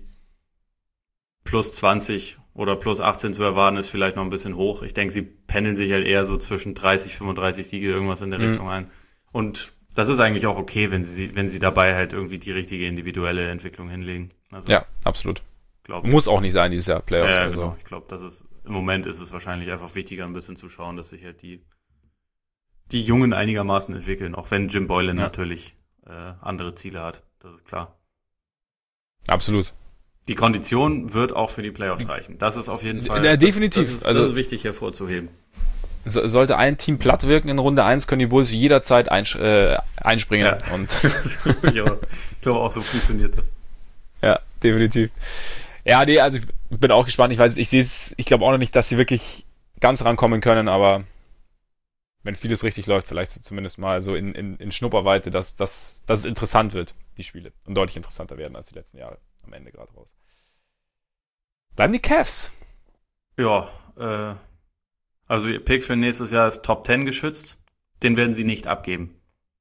plus zwanzig oder plus achtzehn zu erwarten, ist vielleicht noch ein bisschen hoch. Ich denke, sie pendeln sich halt eher so zwischen dreißig, fünfunddreißig Siege irgendwas in der mhm. Richtung ein. Und das ist eigentlich auch okay, wenn sie, wenn sie dabei halt irgendwie die richtige individuelle Entwicklung hinlegen. Also, ja, absolut. Glaub, Muss auch nicht sein, dieses Jahr Playoffs. Ja, also. genau. Ich glaube, das ist, im Moment ist es wahrscheinlich einfach wichtiger, ein bisschen zu schauen, dass sich halt die, die Jungen einigermaßen entwickeln, auch wenn Jim Boylan ja. natürlich äh, andere Ziele hat. Das ist klar. Absolut. Die Kondition wird auch für die Playoffs reichen. Das ist auf jeden Fall ja, definitiv. Das ist, also, das ist wichtig hervorzuheben. So, sollte ein Team platt wirken in Runde eins, können die Bulls jederzeit einsch- äh, einspringen. Ja. Und ja, ich glaube auch, so funktioniert das. Ja, definitiv. Ja, nee, also ich bin auch gespannt. Ich weiß, ich sehe es, ich glaube auch noch nicht, dass sie wirklich ganz rankommen können, aber wenn vieles richtig läuft, vielleicht so zumindest mal so in, in, in Schnupperweite, dass, dass, dass es interessant wird, die Spiele. Und deutlich interessanter werden als die letzten Jahre. Am Ende gerade raus. Bleiben die Cavs. Ja, äh, also ihr Pick für nächstes Jahr ist Top zehn geschützt. Den werden sie nicht abgeben.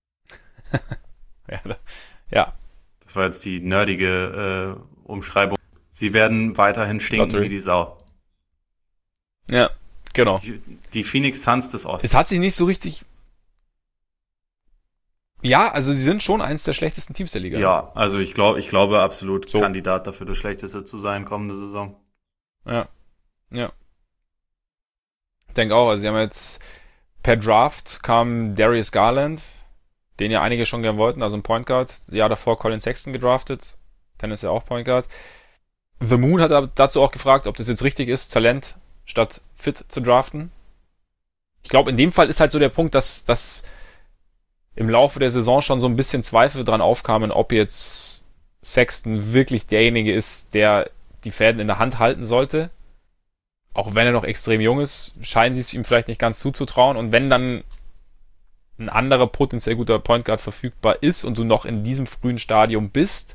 ja, ja. Das war jetzt die nerdige äh, Umschreibung. Sie werden weiterhin stinken Lottery. Wie die Sau. Ja, genau. Die, die Phoenix Suns des Ostens. Es hat sich nicht so richtig... Ja, also sie sind schon eins der schlechtesten Teams der Liga. Ja, also ich glaube, ich glaube absolut so. Kandidat dafür, das Schlechteste zu sein kommende Saison. Ja, ja. Ich denke auch, also sie haben jetzt per Draft kam Darius Garland, den ja einige schon gern wollten, also ein Point Guard. Jahr davor Colin Sexton gedraftet, Tennis ja auch Point Guard. The Moon hat dazu auch gefragt, ob das jetzt richtig ist, Talent statt Fit zu draften. Ich glaube, in dem Fall ist halt so der Punkt, dass dass im Laufe der Saison schon so ein bisschen Zweifel dran aufkamen, ob jetzt Sexton wirklich derjenige ist, der die Fäden in der Hand halten sollte. Auch wenn er noch extrem jung ist, scheinen sie es ihm vielleicht nicht ganz zuzutrauen. Und wenn dann ein anderer potenziell guter Point Guard verfügbar ist und du noch in diesem frühen Stadium bist,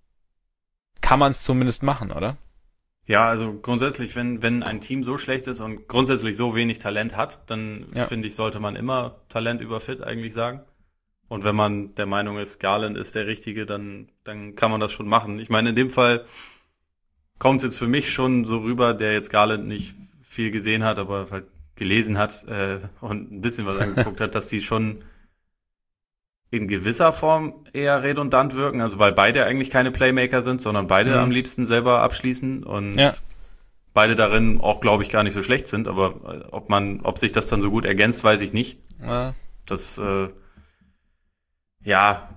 kann man es zumindest machen, oder? Ja, also grundsätzlich, wenn wenn ein Team so schlecht ist und grundsätzlich so wenig Talent hat, dann ja. finde ich, sollte man immer Talent über Fit eigentlich sagen. Und wenn man der Meinung ist, Garland ist der Richtige, dann dann kann man das schon machen. Ich meine, in dem Fall kommt es jetzt für mich schon so rüber, der jetzt Garland nicht viel gesehen hat, aber halt gelesen hat äh, und ein bisschen was angeguckt hat, dass die schon in gewisser Form eher redundant wirken, also weil beide eigentlich keine Playmaker sind, sondern beide mhm. am liebsten selber abschließen und ja. beide darin auch, glaube ich, gar nicht so schlecht sind, aber ob man, ob sich das dann so gut ergänzt, weiß ich nicht. Ja. Das, äh, ja,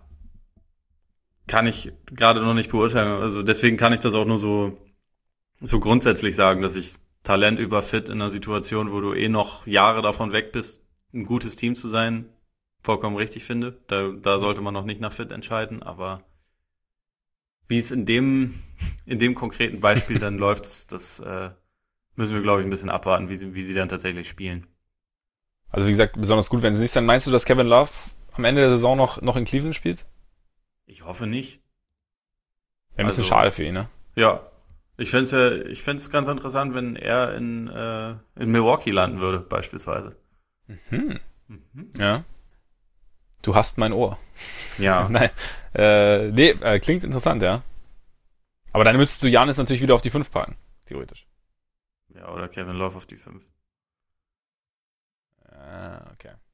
kann ich gerade noch nicht beurteilen. Also deswegen kann ich das auch nur so, so grundsätzlich sagen, dass ich Talent über Fit in einer Situation, wo du eh noch Jahre davon weg bist, ein gutes Team zu sein, vollkommen richtig finde. Da, da sollte man noch nicht nach Fit entscheiden, aber wie es in dem, in dem konkreten Beispiel dann läuft, das, das äh, müssen wir, glaube ich, ein bisschen abwarten, wie sie, wie sie dann tatsächlich spielen. Also wie gesagt, besonders gut, wenn sie nicht sein. Meinst du, dass Kevin Love am Ende der Saison noch, noch in Cleveland spielt? Ich hoffe nicht. Wäre ein bisschen also, schade für ihn, ne? Ja. Ich fände es ja, ich fände es ganz interessant, wenn er in, äh, in Milwaukee landen würde, beispielsweise. Mhm. Mhm. Ja. Du hast mein Ohr. Ja. Nein. Äh, nee, äh, klingt interessant, ja. Aber dann müsstest du Giannis natürlich wieder auf die fünf packen, theoretisch. Ja, oder Kevin Love auf die fünf. Ah, okay.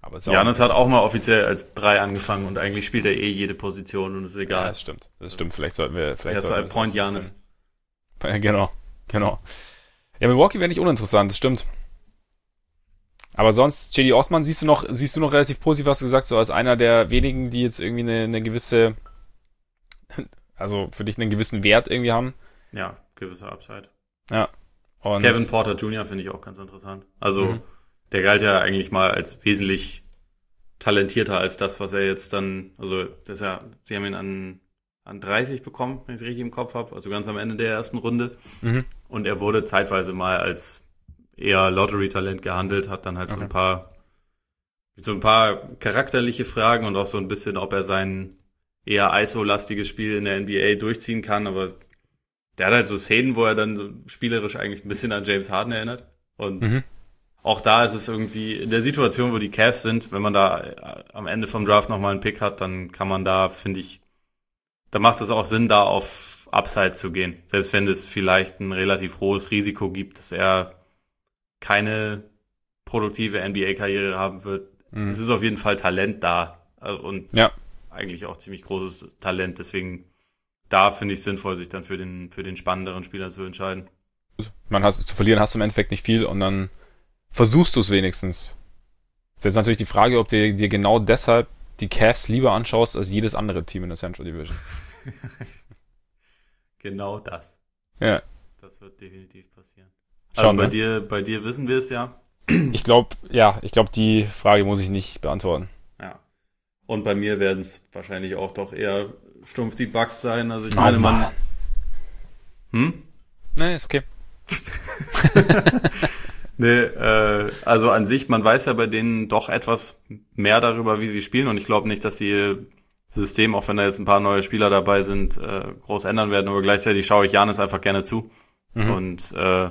Aber Giannis hat auch mal offiziell als drei angefangen und eigentlich spielt er eh jede Position und ist egal. Ja, das stimmt. Das stimmt. Vielleicht sollten wir, vielleicht er ist sollten halt Point Giannis. Ja, genau, genau. Ja, Milwaukee wäre nicht uninteressant, das stimmt. Aber sonst, Cedi Osman siehst du noch, siehst du noch relativ positiv, hast du gesagt, so als einer der wenigen, die jetzt irgendwie eine, eine gewisse, also für dich einen gewissen Wert irgendwie haben. Ja, gewisse Upside. Ja. Und Kevin Porter Junior finde ich auch ganz interessant. Also, mhm. der galt ja eigentlich mal als wesentlich talentierter als das, was er jetzt dann, also, das ist ja, sie haben ihn an, an dreißig bekommen, wenn ich es richtig im Kopf habe, also ganz am Ende der ersten Runde. Mhm. Und er wurde zeitweise mal als eher Lottery-Talent gehandelt, hat dann halt okay. so ein paar, so ein paar charakterliche Fragen und auch so ein bisschen, ob er sein eher I S O-lastiges Spiel in der N B A durchziehen kann, aber der hat halt so Szenen, wo er dann so spielerisch eigentlich ein bisschen an James Harden erinnert. Und mhm. auch da ist es irgendwie, in der Situation, wo die Cavs sind, wenn man da am Ende vom Draft nochmal einen Pick hat, dann kann man da, finde ich, da macht es auch Sinn, da auf Upside zu gehen. Selbst wenn es vielleicht ein relativ hohes Risiko gibt, dass er keine produktive N B A-Karriere haben wird. Mhm. Es ist auf jeden Fall Talent da. Und ja. eigentlich auch ziemlich großes Talent. Deswegen da finde ich es sinnvoll, sich dann für den, für den spannenderen Spieler zu entscheiden. Man hat, zu verlieren hast du im Endeffekt nicht viel und dann versuchst du es wenigstens. Das ist jetzt natürlich die Frage, ob du dir genau deshalb die Cavs lieber anschaust als jedes andere Team in der Central Division. Genau das. Ja. Das wird definitiv passieren. Also Schauen, bei ne? dir, bei dir wissen wir es ja. Ich glaube, ja, ich glaube, die Frage muss ich nicht beantworten. Ja. Und bei mir werden es wahrscheinlich auch doch eher stumpf die Bucks sein. Also ich oh, meine, man. Hm? Nee, ist okay. nee, äh, also an sich, man weiß ja bei denen doch etwas mehr darüber, wie sie spielen. Und ich glaube nicht, dass sie ihr System, auch wenn da jetzt ein paar neue Spieler dabei sind, äh, groß ändern werden. Aber gleichzeitig schaue ich Giannis einfach gerne zu. Mhm. Und äh,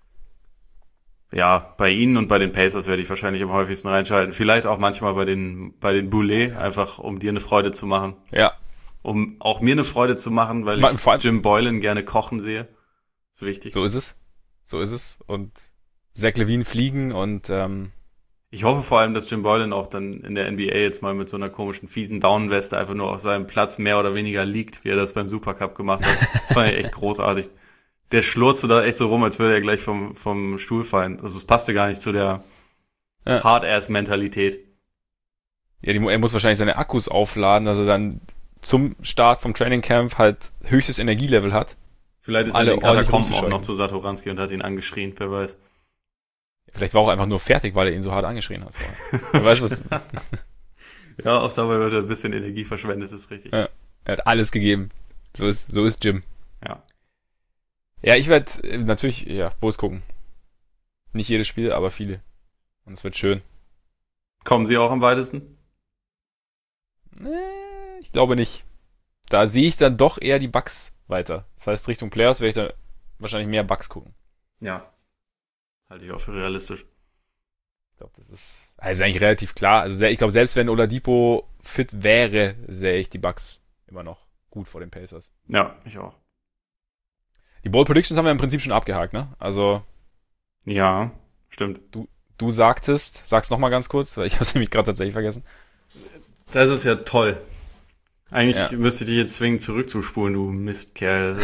ja, bei ihnen und bei den Pacers werde ich wahrscheinlich am häufigsten reinschalten. Vielleicht auch manchmal bei den bei den Boulets, einfach um dir eine Freude zu machen. Ja. Um auch mir eine Freude zu machen, weil ich Jim Boylan gerne kochen sehe. Ist wichtig. So ist es. So ist es. Und Zach LaVine fliegen und ähm ich hoffe vor allem, dass Jim Boylan auch dann in der N B A jetzt mal mit so einer komischen, fiesen Downweste einfach nur auf seinem Platz mehr oder weniger liegt, wie er das beim Supercup gemacht hat. Das fand ich echt großartig. Der schlurzte da echt so rum, als würde er gleich vom vom Stuhl fallen. Also es passte gar nicht zu der ja. Hard-Ass-Mentalität. Ja, die, er muss wahrscheinlich seine Akkus aufladen, dass er dann zum Start vom Training Camp halt höchstes Energielevel hat. Vielleicht ist er in den Katakomben auch noch zu Satoranski und hat ihn angeschrien, wer weiß. Vielleicht war er auch einfach nur fertig, weil er ihn so hart angeschrien hat vorher. Wer weiß was. Ja, auch dabei wird er ein bisschen Energie verschwendet, ist richtig. Ja, er hat alles gegeben. So ist, so ist Jim. Ja. Ja, ich werde natürlich, ja, Bulls gucken. Nicht jedes Spiel, aber viele. Und es wird schön. Kommen sie auch am weitesten? Nee, ich glaube nicht. Da sehe ich dann doch eher die Bucks weiter. Das heißt, Richtung Playoffs werde ich dann wahrscheinlich mehr Bucks gucken. Ja. Halte ich auch für realistisch. Ich glaube, das ist, also eigentlich relativ klar. Also ich glaube, selbst wenn Oladipo fit wäre, sehe ich die Bucks immer noch gut vor den Pacers. Ja, ich auch. Die Bold Predictions haben wir im Prinzip schon abgehakt, ne? Also. Ja, stimmt. Du, du sagtest, sag's nochmal ganz kurz, weil ich habe es nämlich gerade tatsächlich vergessen. Das ist ja toll. Eigentlich ja. müsste ich dich jetzt zwingen zurückzuspulen, du Mistkerl.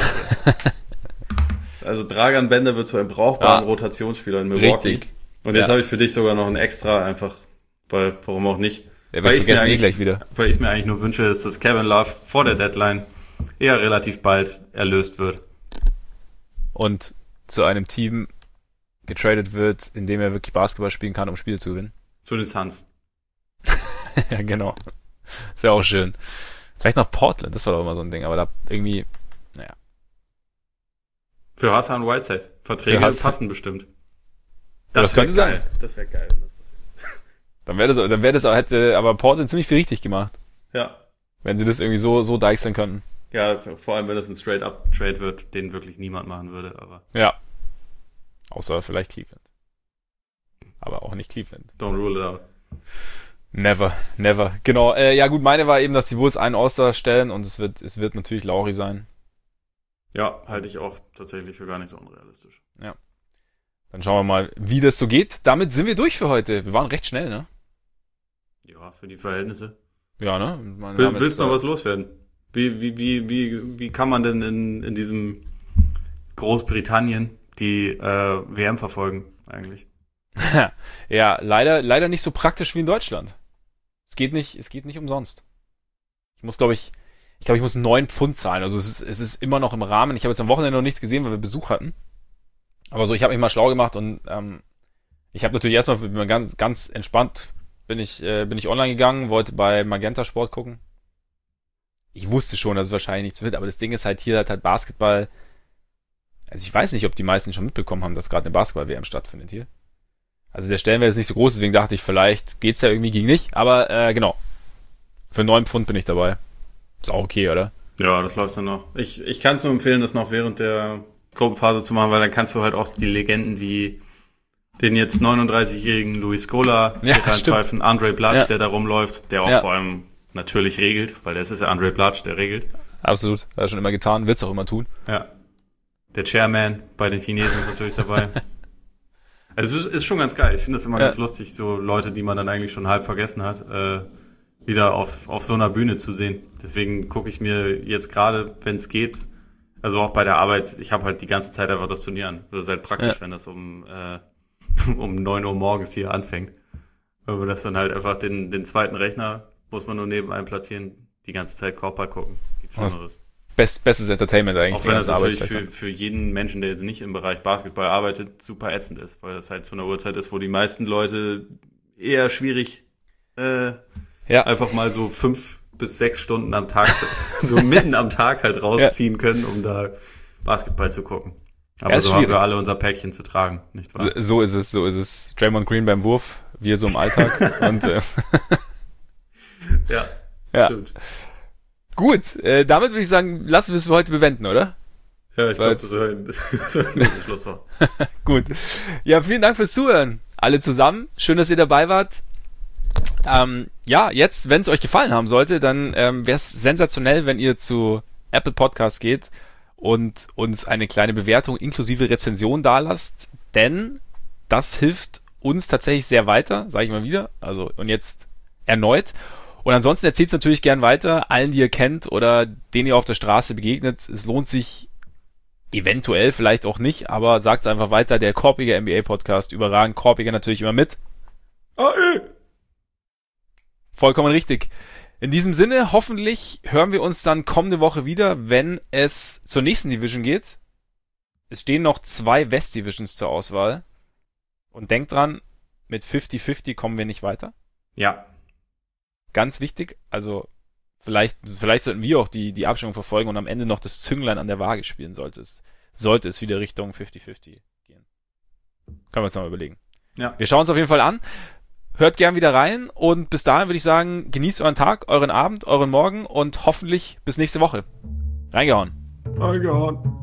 Also Dragan Bender wird zu einem brauchbaren ja. Rotationsspieler in Milwaukee. Richtig. Und jetzt ja. habe ich für dich sogar noch ein Extra, einfach, weil, warum auch nicht. Ja, weil ich vergesse eh gleich wieder. Weil ich es mir eigentlich nur wünsche, ist, dass Kevin Love vor der Deadline eher relativ bald erlöst wird. Und zu einem Team getradet wird, in dem er wirklich Basketball spielen kann, um Spiele zu gewinnen. Zu den Suns. Ja, genau. Ist ja auch schön. Vielleicht noch Portland, das war doch immer so ein Ding, aber da irgendwie, naja. Für Hassan Whiteside. Verträge passen bestimmt. Das, das könnte sein. Das wäre geil, wenn das passiert. Dann wäre das, dann wäre das, hätte aber Portland ziemlich viel richtig gemacht. Ja. Wenn sie das irgendwie so, so deichseln könnten. Ja, vor allem, wenn das ein Straight-Up-Trade wird, den wirklich niemand machen würde, aber. Ja. Außer vielleicht Cleveland. Aber auch nicht Cleveland. Don't rule it out. Never, never. Genau, äh, ja gut, meine war eben, dass die Bulls einen All-Star stellen und es wird, es wird natürlich Lauri sein. Ja, halte ich auch tatsächlich für gar nicht so unrealistisch. Ja. Dann schauen wir mal, wie das so geht. Damit sind wir durch für heute. Wir waren recht schnell, ne? Ja, für die Verhältnisse. Ja, ne? Will, willst du noch was loswerden? Wie, wie, wie, wie, wie kann man denn in, in diesem Großbritannien die äh, W M verfolgen eigentlich? Ja, leider, leider nicht so praktisch wie in Deutschland. Es geht nicht, es geht nicht umsonst. Ich muss, glaube ich, ich glaube, ich muss neun Pfund zahlen. Also es ist, es ist immer noch im Rahmen. Ich habe jetzt am Wochenende noch nichts gesehen, weil wir Besuch hatten. Aber so, ich habe mich mal schlau gemacht und ähm, ich habe natürlich erstmal ganz, ganz entspannt bin ich, äh, bin ich online gegangen, wollte bei Magenta Sport gucken. Ich wusste schon, dass es wahrscheinlich nichts wird, aber das Ding ist halt, hier hat halt Basketball. Also ich weiß nicht, ob die meisten schon mitbekommen haben, dass gerade eine Basketball-W M stattfindet hier. Also der Stellenwert ist nicht so groß, deswegen dachte ich, vielleicht geht's ja irgendwie, ging nicht. Aber äh, genau, für neun Pfund bin ich dabei. Ist auch okay, oder? Ja, das läuft dann noch. Ich, ich kann es nur empfehlen, das noch während der Gruppenphase zu machen, weil dann kannst du halt auch die Legenden wie den jetzt neununddreißigjährigen Luis Scola ja, reinpfeifen, Andre Blatsch, ja. der da rumläuft, der auch ja. vor allem natürlich regelt, weil das ist ja Andre Blatsch, der regelt. Absolut, hat er schon immer getan, wird's auch immer tun. Ja. Der Chairman bei den Chinesen ist natürlich dabei. Also es ist, ist schon ganz geil. Ich finde das immer ja. ganz lustig, so Leute, die man dann eigentlich schon halb vergessen hat, äh, wieder auf, auf so einer Bühne zu sehen. Deswegen gucke ich mir jetzt gerade, wenn es geht, also auch bei der Arbeit, ich habe halt die ganze Zeit einfach das Turnier an. Das ist halt praktisch, ja. wenn das um äh, um neun Uhr morgens hier anfängt. Weil man das dann halt einfach den, den zweiten Rechner muss man nur neben einem platzieren, die ganze Zeit Korbball gucken. Gibt Schlimmeres. Best, bestes Entertainment eigentlich. Auch wenn das natürlich für, für jeden Menschen, der jetzt nicht im Bereich Basketball arbeitet, super ätzend ist, weil das halt zu einer Uhrzeit ist, wo die meisten Leute eher schwierig äh, ja. einfach mal so fünf bis sechs Stunden am Tag, so mitten am Tag halt rausziehen ja. können, um da Basketball zu gucken. Aber ja, so schwierig. Haben wir alle unser Päckchen zu tragen, nicht wahr? So ist es, so ist es. Draymond Green beim Wurf, wir so im Alltag. und äh, ja, ja, stimmt. Gut, äh, damit würde ich sagen, lassen wir es für heute bewenden, oder? Ja, ich glaube, das ist ein, das ist ein guter Schlusswort. Gut. Ja, vielen Dank fürs Zuhören. Alle zusammen. Schön, dass ihr dabei wart. Ähm, ja, jetzt, wenn es euch gefallen haben sollte, dann ähm, wäre es sensationell, wenn ihr zu Apple Podcasts geht und uns eine kleine Bewertung inklusive Rezension dalasst, denn das hilft uns tatsächlich sehr weiter, sage ich mal wieder, also und jetzt erneut. Und ansonsten erzählt es natürlich gern weiter, allen, die ihr kennt oder denen ihr auf der Straße begegnet. Es lohnt sich eventuell, vielleicht auch nicht, aber sagt es einfach weiter, der Korpiger N B A-Podcast, überragend, Korpiger natürlich immer mit. Ah, ey. Vollkommen richtig. In diesem Sinne, hoffentlich hören wir uns dann kommende Woche wieder, wenn es zur nächsten Division geht. Es stehen noch zwei West-Divisions zur Auswahl. Und denkt dran, mit fünfzig fünfzig kommen wir nicht weiter. Ja. Ganz wichtig, also vielleicht, vielleicht sollten wir auch die, die Abstimmung verfolgen und am Ende noch das Zünglein an der Waage spielen, sollte es, sollte es wieder Richtung fünfzig fünfzig gehen. Können wir uns noch mal überlegen. Ja. Wir schauen uns auf jeden Fall an. Hört gern wieder rein und bis dahin würde ich sagen, genießt euren Tag, euren Abend, euren Morgen und hoffentlich bis nächste Woche. Reingehauen. Reingehauen.